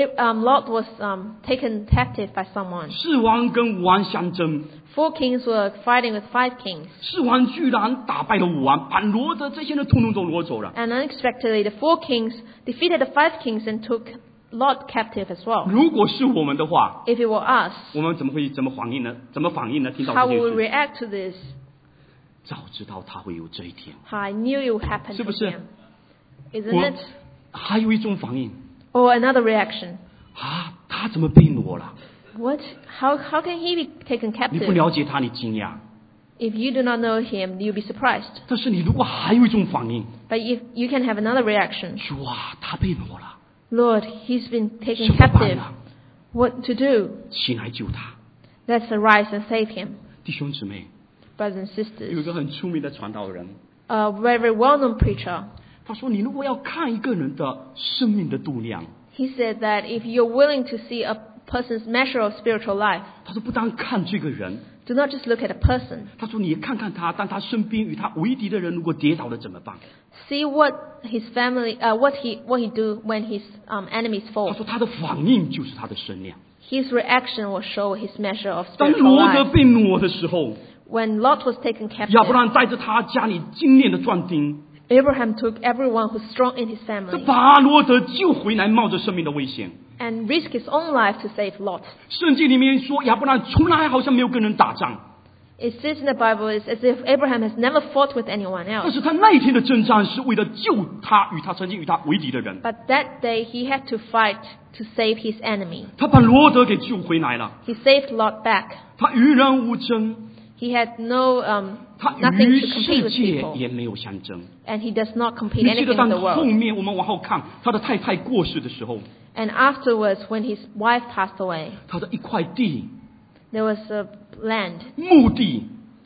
Lot was taken captive by someone. 四王跟五王相争， 4 kings were fighting with 5 kings. 四王居然打败了五王，把罗德这些人统统都掳走了。 And unexpectedly, the 4 kings defeated the 5 kings and took Lot captive as well. 如果是我们的话， If it were us, 我们怎么反应呢？听到 how 这 would 件 we 事， react to this? 早知道他会有这一天。 I knew it would happen 是 to 不是？ him. Isn't it? 还有一种反应 Or another reaction. 啊，他怎么被挪了？ What? How can he be taken 你不 captive? 了解他，你惊讶。 If you do not know him, you'll be surprised. 但是你如果还有一种反应， But if you can have another reaction. 主啊，他被挪了， Lord, he's been taken 怎么办 captive. 呢？ What to do? 起来救他。 Let's arise and save him. 弟兄姊妹， Brothers and 有一 sisters. 个很出名的传道人， A very well-known preacher. 他说：“你如果要看一个人的生命的度量， He said that if you're willing to see a person's measure of spiritual life, 他说不单看这个人， do not just look at a person. 他说你看看他，当他身边与他为敌的人如果跌倒了怎么办？ See what his family, what he do when his enemies 他 fall. 说他的反应就是他的身量。 His reaction will show his measure of 当 spiritual 罗德 life. 被挪的时候， When Lot was taken 亚伯 captive, 兰带着他家里精炼的壮丁， Abraham took everyone who's strong in his 这 family 把罗德救回来，冒着生命的危险。 and risked his own life to save Lot. 圣经里面说，亚伯兰从来好像没有跟人打仗， It says in the Bible, it's as if Abraham has never fought with anyone 但 else. 是他那一天的征战是为了救他曾经与他为敌的人。 But that day he had to fight to save his enemy. 他把罗德给救回来了， He saved Lot back. 他与人无争， He had no 他 nothing 与 to compete 世 with 界 people, 也没有相争。 and he does not compete 你记得 anything 当 in the 后 world. 面我们往后看，他的太太过世的时候， And afterwards, when his wife passed away, 他的一块地、 there was a land 墓地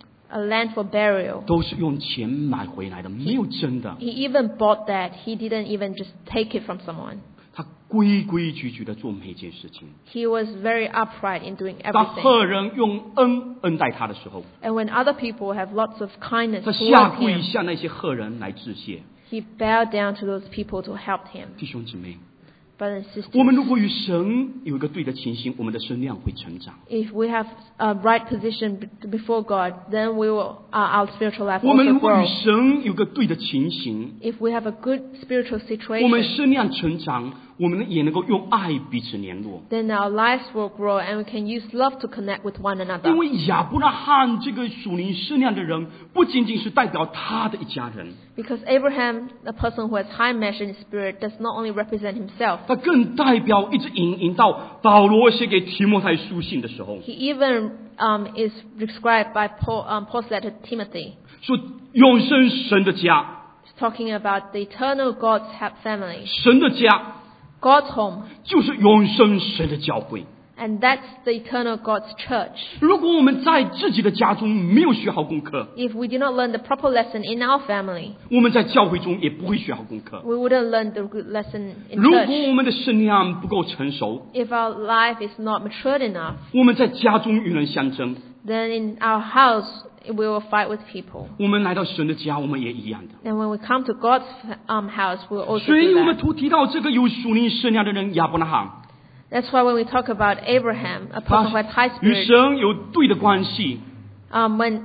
for burial. 都是用钱买回来的，没有真的。 He even bought that. He didn't even just take it from someone. 他规规矩矩的做每一件事情。 He was very upright in doing 当 everything. 赫人用恩待他的时候， And when other people have lots of kindness 他下 towards 跪 him, 向那些赫人来致谢。 he bowed down to those people to help him. 弟兄姊妹， Brothers and 我们 sisters, 如果与神有一个对的情形，我们的身量会成长。 if we have a right position before God, then our spiritual life 我们 also 如果与 grow. 神有个对的情形， If we have a good spiritual 我们 situation, 身量成长，我们也能够用爱彼此联络。 then our lives will grow and we can use love to connect with one 因 another. 为亚伯拉罕这个属灵身量的人，不仅仅是代表他的一家人， Because Abraham, the person who has high measure in spirit, does not only represent himself. 他更代表一直引到保罗写给提摩太书信的时候， He even is described by Paul's letter to Timothy. 说永生神的家， He's talking about the eternal God's family. 神的家 God's home. 就是永生神的教会。 And that's the eternal God's church. 如果我们在自己的家中没有学好功课， If we do not learn the proper lesson in our family, 我们在教会中也不会学好功课。 we wouldn't learn the good lesson in 如果 church. 我们的身量不够成熟， If our life is not matured enough, 我们在家中与人相争， then in our house, we will fight with people. 我们来到神的家，我们也一样的。 And when we come to God's house, we will also 所以 do 我们 that. 提到这个有属灵身量的人亚伯拉罕， That's why when we talk about Abraham, a 他 person who has high 与 spirit, 神有对的关系， when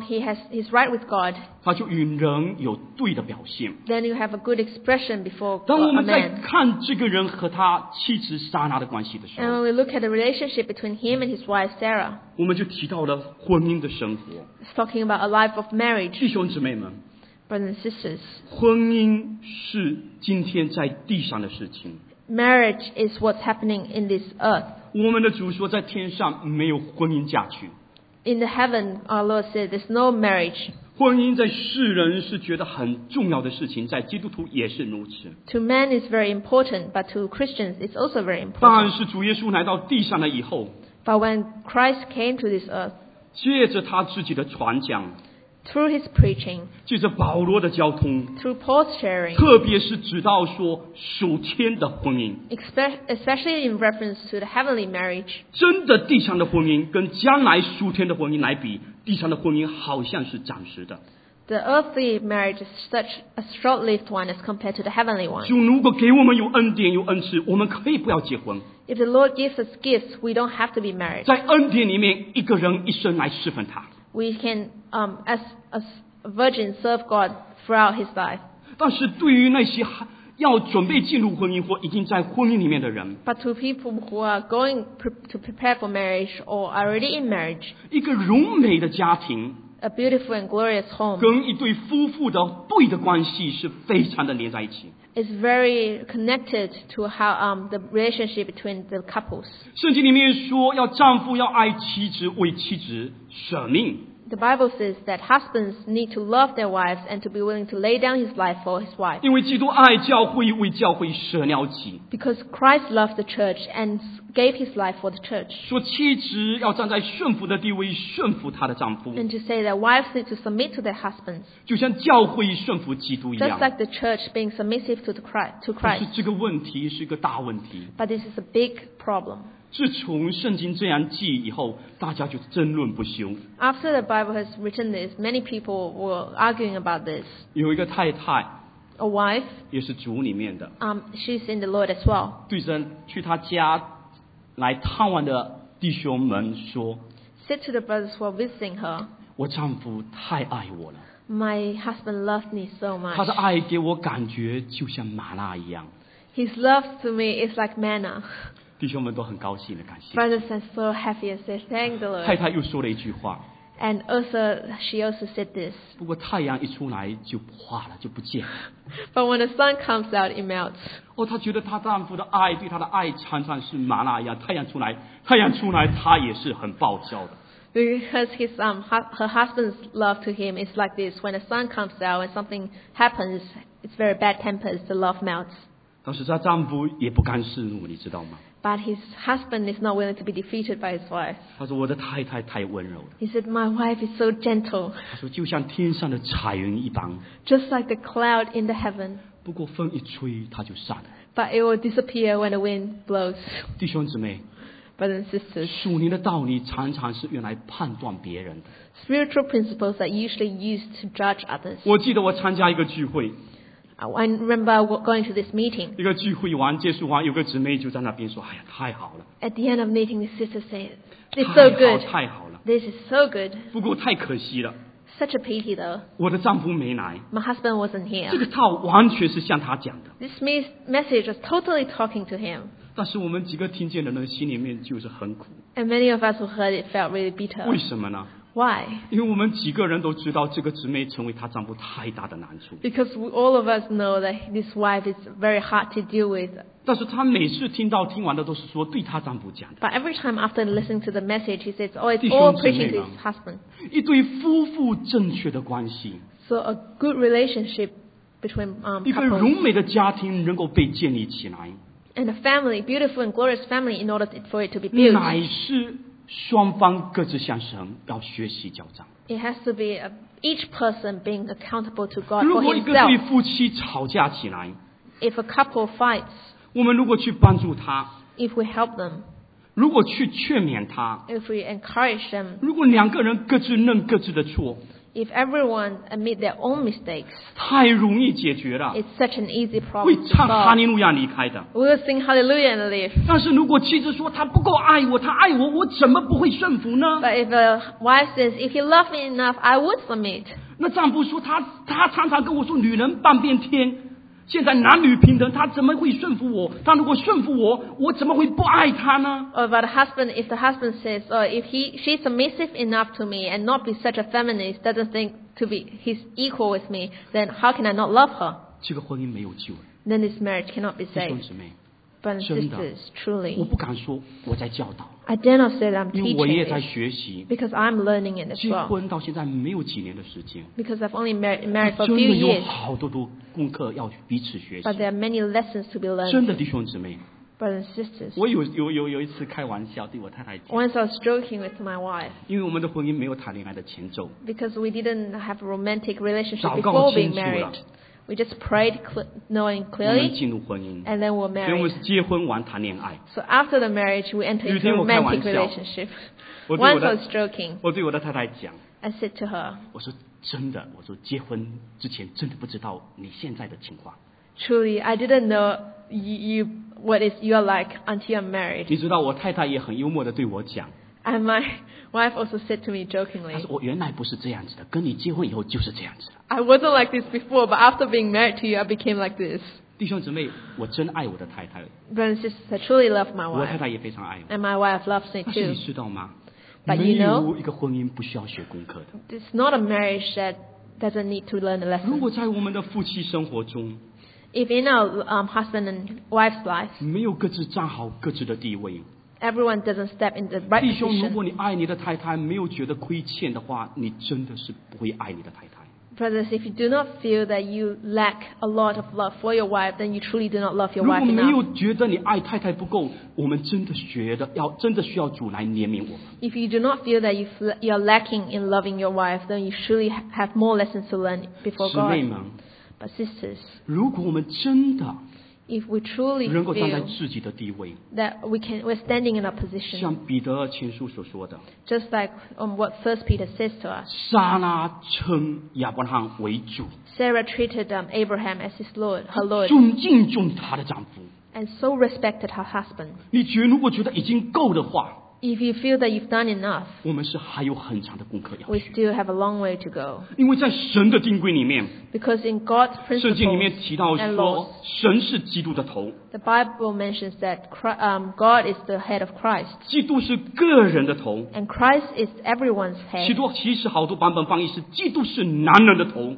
he's right with God, 他就与人有对的表现。 then you have a good expression before 当我 a 们在 man. 看这个人和他妻子撒拉的关系的时 And 候， when we look at the relationship between him and his wife Sarah, 我们就提到了婚姻的生活。 it's talking about a life of marriage. 弟兄姊妹们， Brothers and sisters, 婚姻是今天在地上的事情。 marriage is what's happening in this earth. 我们的主说，在天上没有婚姻嫁娶。 In the heaven, our Lord said, there's no marriage. 婚姻在世人是觉得很重要的事情，在基督徒也是如此。 To men it's very important, but to Christians it's also very 但 important. 是主耶稣来到地上了以后， But when Christ came to this earth, 借着他自己的传讲， through his preaching, 借着保罗的交通， through Paul's sharing, 特别是指到说属天的婚姻， especially in reference to the heavenly marriage. 真的地上的婚姻跟将来属天的婚姻来比，地上的婚姻好像是暂时的。 The earthly marriage is such a short-lived one as compared to the heavenly one. 主如果给我们有恩典有恩赐，我们可以不要结婚， If the Lord gives us gifts, we don't have to be married. 在恩典里面，一个人一生来侍奉他。 We can, as a virgin, serve God throughout his life. 但是对于那些要准备进入婚姻或已经在婚姻里面的人， But to people who are going to prepare for marriage or are already in marriage, 一个荣美的家庭 a beautiful and glorious home 跟一对夫妇的对的关系是非常的连在一起。 is very connected to how the relationship between the couples. 圣经里面说，要丈夫要爱妻子，为妻子舍命。 The Bible says that husbands need to love their wives and to be willing to lay down his life for his wife. 因为基督爱教会，为教会舍了己。 Because Christ loved the church and gave his life for the church. 说妻子要站在顺服的地位，顺服她的丈夫， And to say that wives need to submit to their husbands, 就像教会顺服基督一 just 样。 like the church being submissive to 但是 Christ. 这个问题是一个大问题。 But this is a big problem. 自从圣经这样记以后，大家就争论不休。 After the Bible has written this, many people were arguing about this. 有一个太太 A wife, 也是主里面的， she's in the Lord as well. 对着去他家来探望的弟兄们说 Said to the brothers who are visiting her, 我丈夫太爱我了， my husband loved me so 他的 much. 爱给我感觉就像玛纳一样。 His love to me is like manna. 弟兄们都很高兴的感谢。 Brothers are so happy and say, thank the 太 Lord. 太又说了一句话， And also, she also said this. 不过太阳一出来就化了，就不见了。 But when the sun comes out, it melts. 哦，她觉得她丈夫的爱对她的爱常常是玛纳一样，太阳出来，她也是很暴躁的。 Because her husband's love to him is like this. When the sun comes out, when something happens, it's very bad tempers, the love melts. 但是她丈夫也不甘示弱，你知道吗？ But his husband is not willing to be defeated by his wife. 他说我的太太太温柔了， He said, my wife is so gentle, 他说就像天上的彩云一般， just like the cloud in the heaven. 不过风一吹它就散了。 But it will disappear when the wind blows. 弟兄姊妹， Brothers and sisters, 属灵的道理常常是用来判断别人的。 spiritual principles are usually used to judge others. 我记得我参加一个聚会， I remember going to this meeting. 一个聚会完结束完，有个姊妹就在那边说：“哎呀，太好了， At the end of the meeting, the sister said, it's 太 so 好 good. 太好了。 This is so good. 不过太可惜了， Such a pity though. 我的丈夫没来。 My husband wasn't 这 here. 个套完全是向他讲的， This message was totally talking to him. 但是我们几个听见的人心里面就是很苦。 And many of us who heard it felt really bitter. 为什么呢？ Why? 因为我们几个人都知道这个姊妹成为她丈夫太大的难处。 Because all of us know that this wife is very hard to deal with. 但是她每次听完的都是说对她丈夫讲的。 But every time after listening to the message, he says, oh, it's 弟兄 all 姊妹 preaching to 吗？ his husband. 一对夫妇正确的关系， So a good relationship between 一个 couples 荣美的家庭能够被建立起来， and a family, beautiful and glorious family, in order for it to be built, 乃是双方各自向神要学习交账。 it has to be each person being accountable to God 如 for 果一个对 himself. 夫妻吵架起来， If a couple fights, 我们如果去帮助他， if we help them, 如果去劝勉他， if we encourage them, 如果两个人各自认各自的错， if everyone admit their own mistakes, 太容易解决了， it's such an easy 会 problem to 唱哈 solve. 利路亚离开的。 We will sing hallelujah and leave. 但是如果妻子说他不够爱我，他爱我，我怎么不会顺服呢？ But if a wife says, if you love me enough, I would submit. 那丈夫说他常常跟我说女人半边天，现在男女平等，他怎么会顺服我？他如果顺服我，我怎么会不爱他呢？ Or about a husband, if the husband says, oh, if she's submissive enough to me and not be such a feminist, doesn't think to be he's equal with me, then how can I not love her? 这个婚姻没有救了。 Then this marriage cannot be 弟兄 saved. 姊妹， Brothers and 真的， sisters, 我 truly, 不敢说我在教导， I dare not say that I'm 因为我 teaching 也在 this 学习。 because I'm learning it as 结 well. 婚到现在没有几年的时间， Because I've only married for a 真 few 的有 years, 好多功课要彼此学习 but。there are many lessons to be 真 learned. 的弟兄姊妹， Brothers and sisters, 我有一次开玩笑对我太太讲， once I was joking with my wife 因为我们的婚姻没有谈恋爱的前奏， because we didn't have a romantic relationship 祷告 before being 清楚了。 married. We just prayed knowing 我们 clearly, 进入婚姻， and then we're 所以我们 married. 是结婚完谈恋爱。 So after the marriage, we entered 有一 into 天 a 我开玩 romantic 笑， relationship. 我对我 Once I 的 was joking, 我对我的太太讲， I said to her, 我说真的，我说结婚之前真的不知道你现在的情况。 truly, I didn't know you what is you're like until you're married. 你知道我太太也很幽默的对我讲， And my wife also said to me 她 jokingly, 说我原来不是这样子的，跟你结婚以后就是这样子的。 I wasn't like this before, but after being married to you, I became like this. 弟兄姊妹，我真爱我的太太， Brothers and sisters, I truly love my 我太 wife, 太也非常爱我。 and my wife loves me 但是你 too. 知道吗？ But 没 you know- 有一个婚姻不需要学功课的。 It's not a marriage that doesn't need to learn a 如 lesson. 果在我们的夫妻生活中， If in our husband and wife's life, 没有各自站好各自的地位， everyone doesn't step in the right 弟兄，如 position. 果你爱你的太太，没有觉得亏欠的话，你真的是不会爱你的太太。 Brothers, if you do not feel that you lack a lot of love for your wife, then you truly do not love your 如 wife 果没 enough. 有觉得你爱太太不够，我们真的真的需要主来怜悯我们。 If you do not feel that you're lacking in loving your wife, then you surely have more lessons to learn before 姊妹 God. 们， But sisters, 如果我们真的 if we truly 能够站在 feel 自己的地位， that we're standing in a position, 像彼得前书所说的， just like what First Peter says to us, 撒拉称亚伯拉罕为主， Sarah treated Abraham as his Lord, her Lord, 敬重她的丈夫。 and so respected her husband. 你如果觉得已经够的话， If you feel that you've done enough, 我们是还有很长的功课要 we 学， still have a long way to go. 因为在神的定规里面， Because in God's 圣经里 principles 面提到 and 说 laws,， 神是基督的头， the Bible mentions that God is the head of Christ, 基督是个人的头。 and Christ is everyone's 其 head. 实好多版本翻译是基督是男人的头，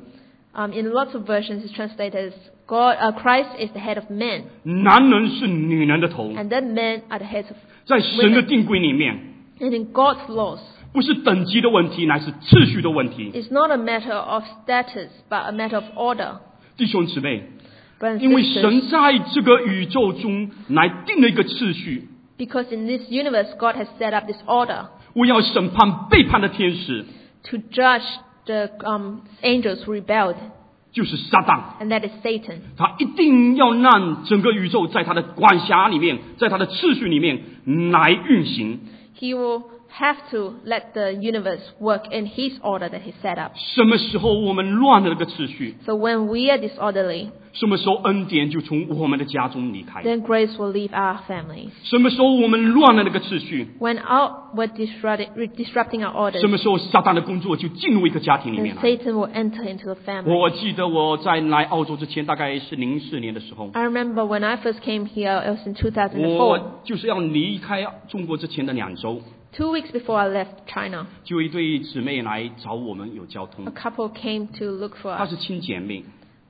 In lots of versions, it's translated as Christ is the head of men, 男人是女人的头。 and then men are the heads of. 在神的定规里面， And in God's laws, 不是等级的问题，乃是次序的问题。 it's not a matter of status, but a matter of order. 弟兄姊妹， Brothers 因为 and 神 sisters, 在这个宇宙中来定了一个次序， because in this universe, God has set up this order 我要审判背叛的天使， to judge the angels who rebelled, 就是撒旦。 and that is Satan. 他一定要让整个宇宙在他的管辖里面，在他的次序里面来运行。 He will have to let the universe work in His order that He set up. 什么时候我们乱了那个次序， So when we are disorderly, 什么时候恩典就从我们的家中离开。 then grace will leave our families. 什么时候我们乱了那个次序， When we're disrupting our orders, 什么时候撒旦的工作就进入一个家庭里 then 面来。 Satan will enter into the family. 我记得我在来澳洲之前，大概是04年的时候， I remember when I first came here, it was in 2004. 我就是要离开中国之前的2周， 2 weeks before I left China, 就有一对姊妹来找我们有交 a 通， couple came to look for 她 us. 是亲姐妹，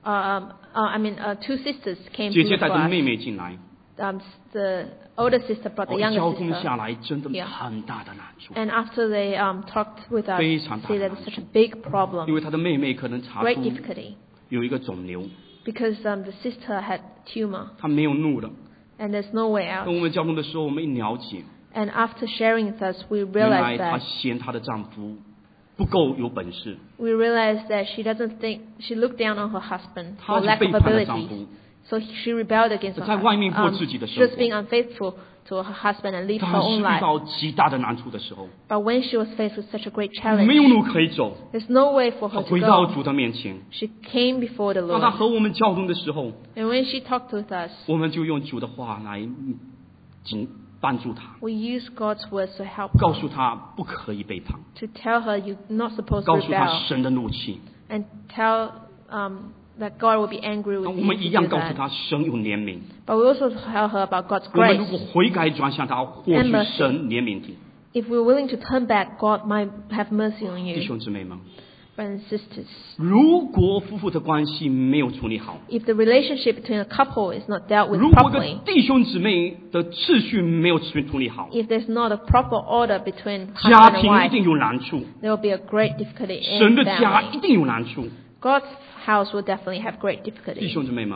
Two sisters came 姐 to 姐 look 带 for 着妹 us. 妹进来， The older sister brought the 我一 younger 交通下 sister. 来，真的 Yeah. 很大的难处， And after they talked with us, 非常大的 say that 难 it's 处。 such a big 因 problem, 为她的妹妹可能查 great 出 difficulty, 有一个肿瘤， because the sister had tumor 她没有路了。 and there's no way 跟 out. 我们交通的时候，我们一了解， And after sharing with us, we 原来 realized 她 that 嫌她的丈夫不够有本事， we realized that she doesn't think she looked down on her husband 她 for 是 lack 背 of 叛了丈 abilities. 夫。 So she rebelled against her 在外面过 husband. 自己的 She 生 was 活。 being unfaithful to her husband and lived 但 her 是 own 遇 life. 到极大的难处的时候， But when she was faced with such a great 没有 challenge, 路可以走， there's no way for 她 her to 回到 go. 主的面前。 She came before the 当她 Lord. 和我们交通的时候， And when she talked with us, 我们就用主的话来帮助她， we used God's words to help 告 her, 诉她不可以背叛， to tell her you're not supposed to 告诉她 rebel, 神的怒气。 and tell that God will be angry 那 with 我 you 们 if 一 you 样 do 告诉 that. 她神有怜悯。 But we also tell her about God's 我们如果 grace. 悔改转向他，或许神怜悯你。 If we're willing to turn back, God might have mercy on 弟 you. 兄姊妹们， Brothers and sisters, 如果夫妇的关系没有处理好， if the relationship between a couple is not dealt with 如果 properly, 跟弟兄姊妹的次序没有处理好， if there's not a proper order between 家 husband and 庭一 wife, 定有难处， there will be a great difficulty 神 in 的家 family. 一定有难处。 God's house will definitely have great 弟 difficulty. 兄姊妹们，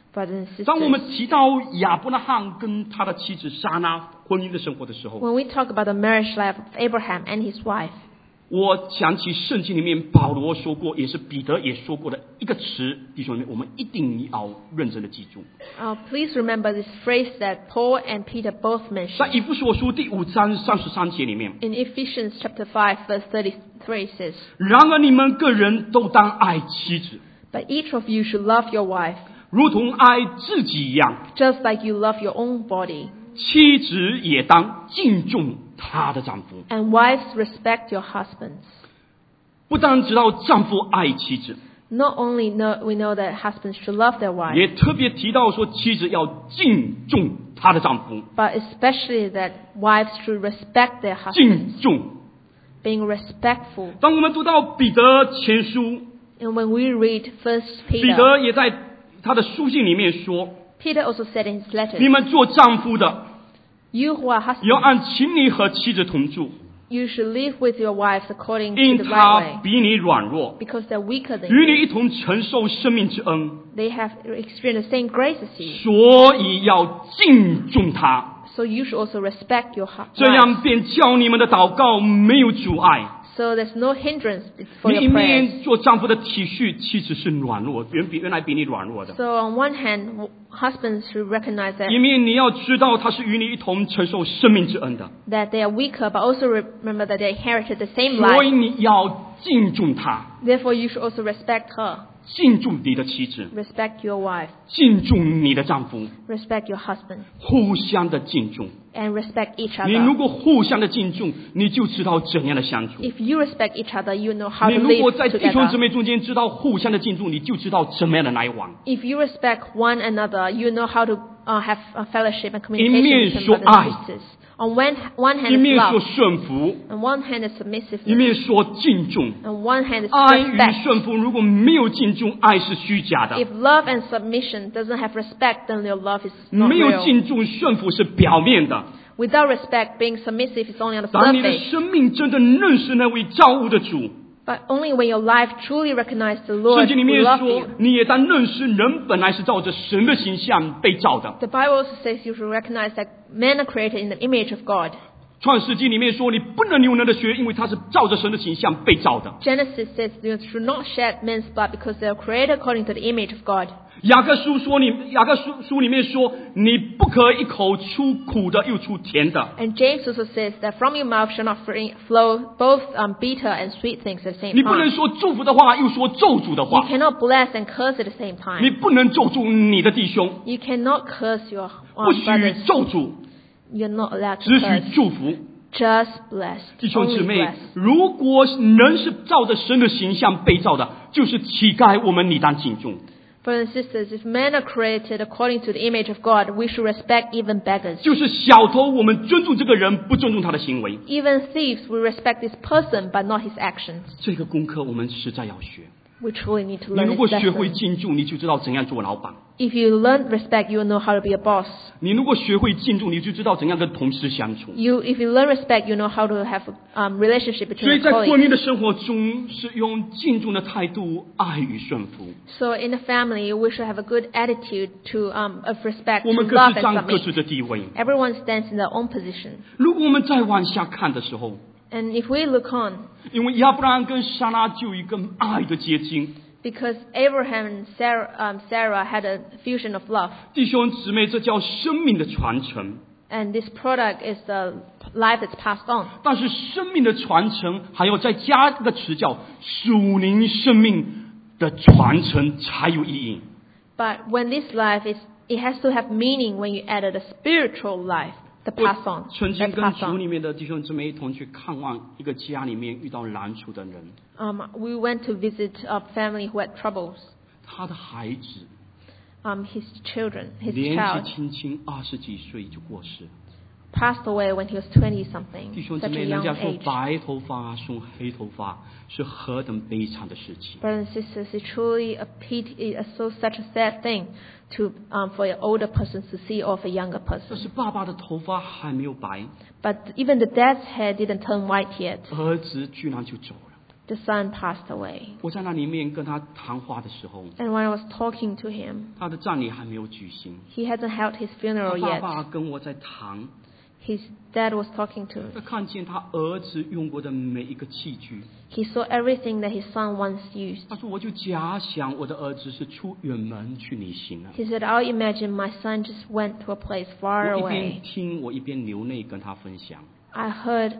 brothers and 当我们 sisters. 提到亚伯拉罕跟他的妻子莎拉婚姻的生活的时候， When we talk about the marriage life of Abraham and his wife, 我想起圣经里面保罗说过，也是彼得也说过的一个词，弟兄们，我们一定要认真的记住。 please remember this phrase that Paul and Peter both 在 mentioned. 以弗所书第5章33节里面， In Ephesians chapter 5, verse 33 it says, 然而你们个人都当爱妻子， But each of you should love your wife, 如同爱自己一样， just like you love your own body. 妻子也当敬重她的丈夫。 And wives, respect your husbands. 不但知道丈夫爱妻子， Not only we know that husbands should love their wives, 也特别提到说妻子要敬重她的丈夫， but especially that wives should respect their husbands, 敬重。 being respectful. 当我们读到彼得前书， And when we read 1 彼 Peter, 得也在他的书信里面说， Peter also said in his 你 letter, 们做丈夫的 You who are 要 husbands, 按情理和妻子同住， you should live with your wives according 因 to the 他 right way, 比你软弱， because they're weaker than 与 you. 你一同承受生命之恩， They have experienced the same grace as you. 所以要敬重他， So you should also respect your 这 wives. 样便叫你们的祷告没有阻碍。 So there's no hindrance for 你一 your prayers. 面做丈夫的体恤妻子是软弱，原来比你软弱的； So on one hand, husbands should recognize 一面你要知道他是与你一同承受生命之恩的， that they are weaker, but also remember that they inherited the same 所以 life. 你要敬重他， Therefore, you should also respect her, 敬重你的妻子， respect your wife, 敬重你的丈夫， respect your husband, 互相的敬重。 and respect each 你如 other. 果互相的敬重，你就知道怎样的相处。 If you respect each other, you know how 你 to 如果 live 在弟兄姊 together. 妹中间知道互相的敬重，你就知道怎么样的来往。 If you respect one another, you know how to have a fellowship and 一面 communication 说 with brothers 爱 and sisters. On one 一 hand is 面说 love, 顺服， on one hand is 一 submissiveness, 面说敬重。 on one hand is 爱与 respect. 顺服如果没有敬重，爱是虚假的； If love and submission doesn't have respect, then your love is not 没有 real. 敬重，顺服是表面的。 Without respect, being submissive is only on the 当你的 surface. 生命真正认识那位造物的主， But only when your life truly recognizes the 圣 Lord 经里 who 面 loves 说 you.， 你也当认识人本来是照着神的形象被造的。 The Bible also says you should recognize that men are created in the image of God. 创世纪里面说，你不能流人的血，因为他是照着神的形象被造的。 Genesis says you should not shed men's blood because they are created according to the image of God. 雅各书里面说，你不可一口出苦的又出甜的。 And James also says that from your mouth shall not flow both bitter and sweet things at the same 你不能 time. 说祝福的话，又说咒诅的 You 话。 cannot bless and curse at the same 你 time. 不能咒诅你的弟兄， You cannot curse your 不许 brothers. 咒诅， You're not allowed to 只许 curse. 祝福。 Just bless. 弟兄姊 Only 妹 bless.， 如果人是照着神的形象被造的，就是乞丐，我们理当敬重。 Brothers and sisters, if men are created according to the image of God, we should respect even beggars. 就是小偷，我们尊重这个人，不尊重他的行为。 Even thieves, we respect this person, but not his actions. 这个功课我们实在要学。 We truly need to 你 learn 如 this 果学会 lesson. 敬重，你就知道怎样做老板； If you learn respect, you will know how to be a boss. 你如果学会敬重，你就知道怎样跟同事相处。 If you learn respect, you know how to have a relationship 所以 between 在 colleagues. 婚姻的生活中，是用敬重的态度，爱与顺服。 So in the family, we should have a good attitude of respect, 我 to 们各 love 自 and 占各自 submit. 的地位。 Everyone stands in their own position. 如果我们再往下看的时候， And if we look on, 因为亚伯拉罕跟莎拉就有一个爱的结晶。 because Abraham and Sarah had a fusion of love, 弟兄姊妹，这叫生命的传承。 and this product is the life that's passed on. 但是生命的传承还要再加一个词叫属灵生命的传承才有意义。 But when this life it has to have meaning when you added a spiritual life, the pass on, 曾经 that's 跟 passed 主 on. 里面的弟兄姊妹一同去看望一个家里面遇到难处的人， We went to visit a family who had troubles. 他的孩子 His children, his 年纪 child 轻轻20几岁就过世。 passed away when he was 20 something, 弟兄姊 such a 妹，人 young 家说 age. 白头发送黑头发是何等悲惨的事情。 Brothers and sisters, it's truly a pity, such a sad thing for an older person to see off a younger 但 person. 是爸爸的头发还没有白， But even the dad's hair didn't turn white yet. 儿子居然就走了。 the son passed away. 我在那里面跟他谈话的时候， And when I was talking to him, 他的葬礼还没有举行， he hasn't held his 他 funeral 爸 yet. 爸跟我在谈， His dad was talking to 他 him. 看见他儿子用过的每一个器具， He saw everything that his son once used. 他说我就假想我的儿子是出远门去旅行了。 He said, I'll imagine my son just went to a place far 我一边 away. 听，我一边流泪跟他分享。 I heard,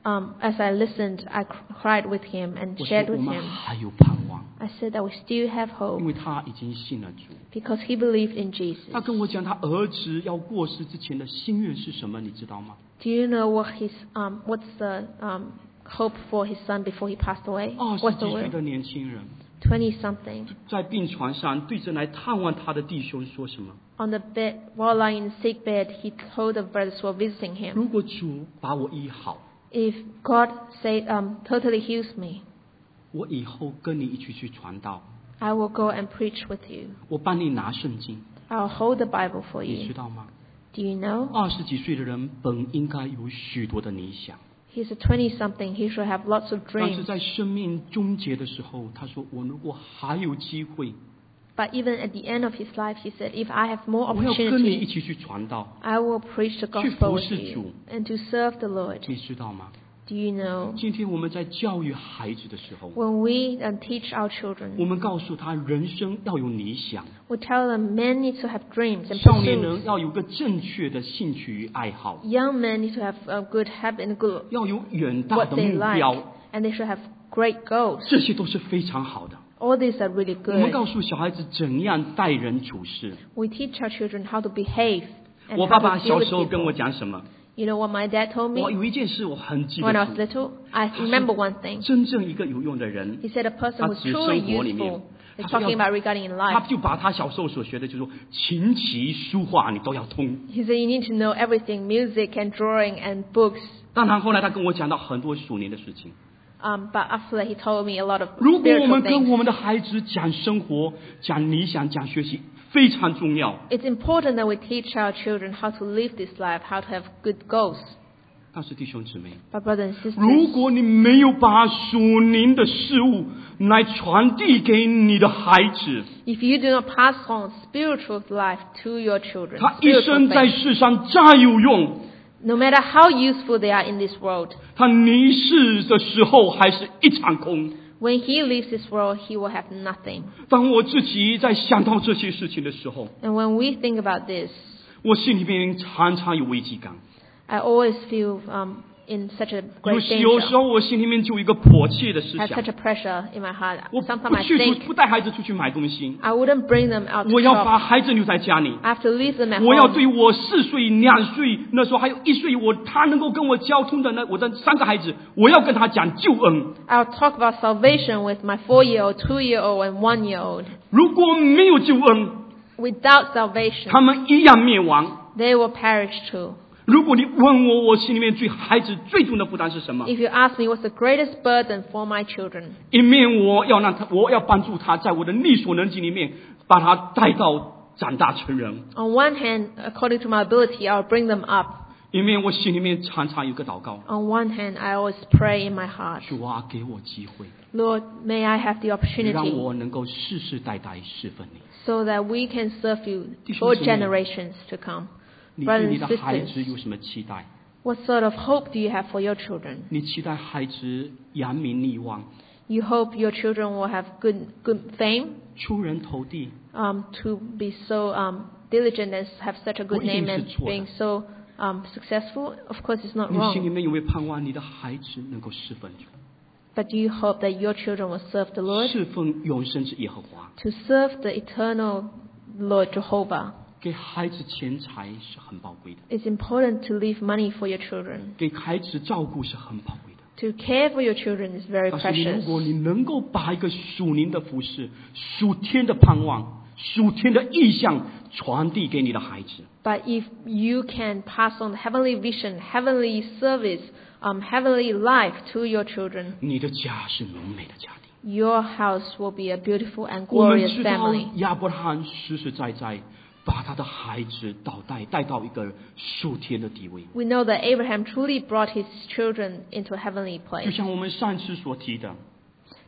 as I listened, I cried with him and 我 shared 说我 with 们 him. 还有盼望， I said that we still have 因 hope 为他已经信了主。 because he believed in Jesus. 他跟我讲他儿子要过世之前的心愿是什么，你知道吗？ Do you know what's the hope for his son before he passed away? 20 What's the 几岁 will? 的年轻人 20-something. 在病床上对着来探望他的弟兄说什么？ On the bed, while lying in the sick bed, he told the brothers who were visiting him, 如果主把我医好， if God totally heals me, 我以后跟你一起去传道， I will go and preach with you. 我帮你拿圣经， I'll hold the Bible for 你知 you. 道吗？ Do you know? 20几岁的人本应该有许多的理想， He's a 20-something. He should have lots of 但是 dreams. 在生命终结的时候，他说：“我如果还有机会， But even at the end of his life, he said, if I have more 我要跟你一 opportunity, 起去传道。 I will preach the 去 gospel 服 with 侍 you 主。 and to serve the Lord. ” 你知道吗？ Do you know? 今天我们在教育孩子的时候， When we teach our 我 children, 们告诉他人生要有理想， we tell them men need to have dreams and 少年人 pursuits. 要有个正确的兴趣与爱好， Young men need to have a good habit and good 要有远大 what 的 they 目 like, 标， and they should have great goals. 这些都是非常好的。 All these are really 我们 good. 告诉小孩子怎样待人处事。 We teach our children how to behave 我 and 爸 how 爸 to deal 小 with 时候跟我 people. 讲什么？ You know what my dad told 我 me 有一件事我很记得 when I was 住。 little? I remember one thing. 真正一个有用的人， He said a person 他 who's 指 truly 生活里面 useful. 他 He's 说 talking 要 about regarding in 他 life. 就把他小时候所学的，就是说琴棋书画你都要通。 He said you need to know everything, music and drawing and books. 当然后来他跟我讲到很多属灵的事情。 But after that, he told me a lot of 如果我 spiritual 们跟 things. 我们的孩子讲生活、讲理想、讲学习，非常重要。 It's important that we teach our children how to live this life, how to have good goals. 但是弟兄姊妹， But brothers and 如 sisters, 果你没有把属灵的事物来传递给你的孩子， if you do not pass on spiritual life to your children, 他一 spiritual 生在 things, 世上再有用， no matter how useful they are in this world, 他离世的时候还是一场空。 when he leaves this world, he will have nothing. 当我自己在想到这些事情的时候， And when we think about this, 我心里面常常有危机感。 I always feel in such a 有 great 有时 danger. 候我心里面就有一个迫切的思 I have 想 such，a pressure in my heart. 我 Sometimes 不 I 去 think 不带孩子出去买东西， I wouldn't bring them out to 我要 shop. 把孩子留在家里。 I have to leave them at 我要 home. 对我4岁、2岁那时候还有1岁，他能够跟我交通的我的3个孩子，我要跟他讲救恩。 I'll talk about salvation with my 4-year-old, 2-year-old, and 1-year-old. 如果没有救恩， Without salvation, 他们一样灭亡。 they will perish too. 如果你问我，我心里面对孩子最重的负担是什么？ If you ask me what's the greatest burden for my children, 一面我要帮助他，在我的力所能及里面，把他带到长大成人。 on one hand, according to my ability, I'll bring them up. 一面我心里面常常有个祷告， On one hand, I always pray in my heart, 主啊，给我机会， Lord, may I have the 让 opportunity 我能够世世代代侍奉你。 so that we can serve you 弟兄 for 姊妹， generations to come. 你对 Brothers 你 and 的孩子 sisters, 有什么期待？ what sort of hope do you have for your children? 你期待孩子扬名立万， You hope your children will have good fame, 出人头地， to be so diligent and have such a good 不一定 name 是 and 错的。 being so successful. Of course, it's not 你心里 wrong. 面有没有盼望你的孩子能够侍奉主， But do you hope that your children will serve the Lord? 侍奉永生之耶和华？ To serve the eternal Lord Jehovah. 给孩子钱财是很宝贵的， It's important to leave money for your children. 给孩子照顾是很宝贵的。 To care for your children is very 但是如 precious. 果你能够把一个属灵的服饰、属天的盼望、属天的意象传递给你的孩子， But if you can pass on the heavenly vision, heavenly service, heavenly life to your children, 你的家是浓美的家庭。 your house will be a beautiful and 我们 glorious 知道 family. 亚伯拉罕实实在在把他的孩子带到一个属天的地位， We know that Abraham truly brought his children into a heavenly 就 place. 像我们上次所提的，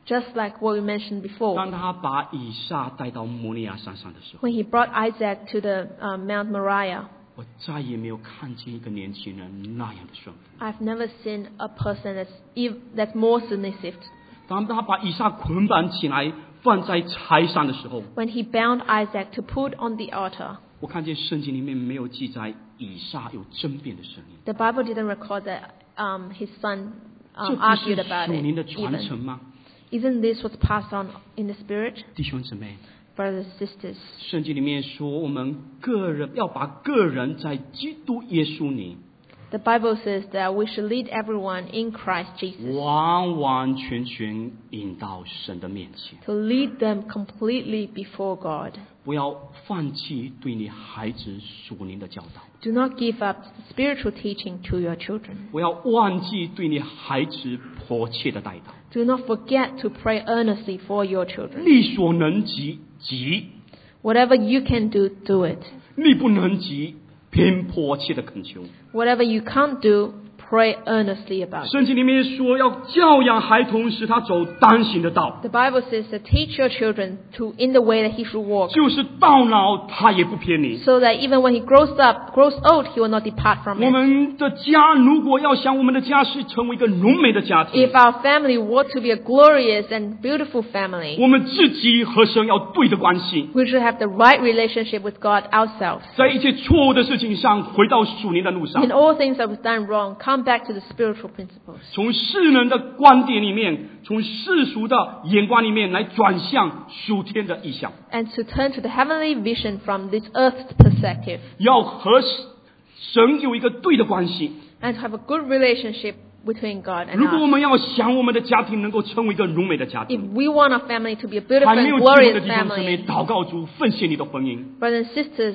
Just like what we mentioned before, 当他把以撒带到摩利亚山上的时候， when he brought Isaac to the Mount Moriah, 我再也没有看见一个年轻人那样的顺服。 I've never seen a person that's more submissive. 当他把以撒捆绑起来放在柴上的时候， When he bound Isaac to put on the altar, 我看见圣经里面没有记载以撒有争辩的声音。 the Bible didn't record that his son 这不 argued 是 about 属 it. 灵的传承 Even. 吗？ Isn't this what's passed on in the Spirit? 弟兄姊妹， Brothers and sisters, 圣经里面说，我们个人要把个人在基督耶稣里 the Bible says that we should lead everyone in Christ Jesus, 完完全全引到神的面前， to lead them completely before God. 不要放弃对你孩子属灵的教导， Do not give up spiritual teaching to your children. 不要忘记对你孩子迫切的代祷， Do not forget to pray earnestly for your children. 力所能及急， Whatever you can do, do it. 力不能及，偏迫切的恳求。 Whatever you can't do, pray earnestly about it. 圣经里面说，要教养孩童，使他走当行的道， The Bible says to teach your children in the way that he should walk, 就是到老他也不偏离。 so that even when he grows old, he will not depart from 我 it. 们的家如果要想我们的家是成为一个荣美的家庭， If our family were to be a glorious and beautiful family, 我们自己和神要对的关系， we should have the right relationship with God ourselves. 在一切错误的事情上回到属灵的路上 In，all things that was done wrong, come back to the spiritual principles. 从世人的观点里面，从世俗的眼光里面来转向属天的意象， And to turn to the heavenly vision from this earth's perspective. 要和神有一个对的关系。 And to have a good relationship between God and 如果我 us. 们要想我们的家庭能够成为一个荣美的家 If 庭， we want our family to be a beautiful 还没 and 有结婚的 glorious 弟兄姊妹， family, 祷告主奉献你的婚姻。 brothers and sisters,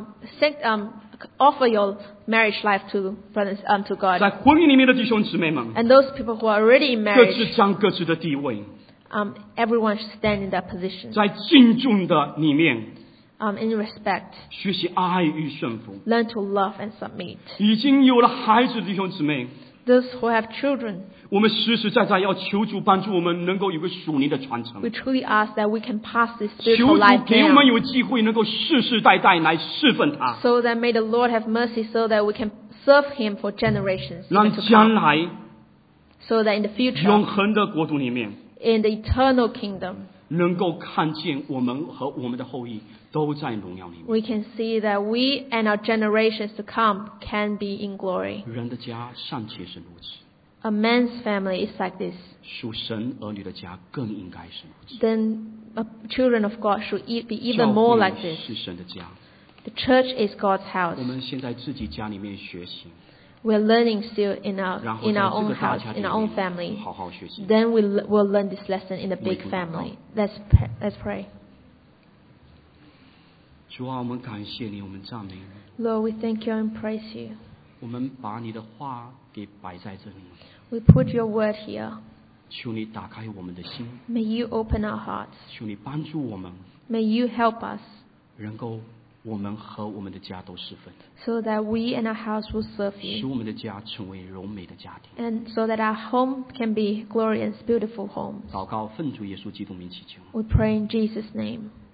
offer your marriage life to to 在 God. 婚姻里面的弟兄姊妹们， And those people who are already in 各 marriage, 自将各自的地位， everyone should stand in that position. 在敬重的里面 In respect, 学习爱与顺服。 learn to love and submit. 已经有了孩子的弟兄姊妹， Those who have children, 我们实实在在要求主帮助我们能够有个属灵的传承， we truly ask that we can pass this 求 spiritual 主 life 给我们 down. 有机会能够世世代代来侍奉他， So that may the Lord have mercy so that we can serve Him for generations 让 even to 将 come. 来 So that in the future, 永恒的国度里面 in the eternal kingdom, 能够看见我们和我们的后裔都在荣耀里面。 we can see that we and our generations to come can be in glory. 人的家尚且是如此， A man's family is like this. 属神儿女的家更应该是如此。 Then children of God should be 教 even more 会 like this. 是神的家， The church is God's house. 我们先在自己家里面学习， We're learning still in 然后 our 在 in our 这 own 个大 house, 家 in 庭 our own 里 family. 面好好学习。 Then we'll learn this lesson in the big 我们祷告。 family. Let's pray. 主啊，我们感谢你，我们赞美你， Lord, we thank you and praise you. 我们把你的话给摆在这里， We put your word here. 求你打开我们的心， May you open our hearts. 求你帮助我们， May you help us 能够我们和我们的家都侍奉， so that we and our house will serve 使 you. 我们的家成为柔美的家庭。 And so that our home can be glorious, beautiful home. 祷告，奉主耶稣基督名祈求。 We pray in Jesus' name.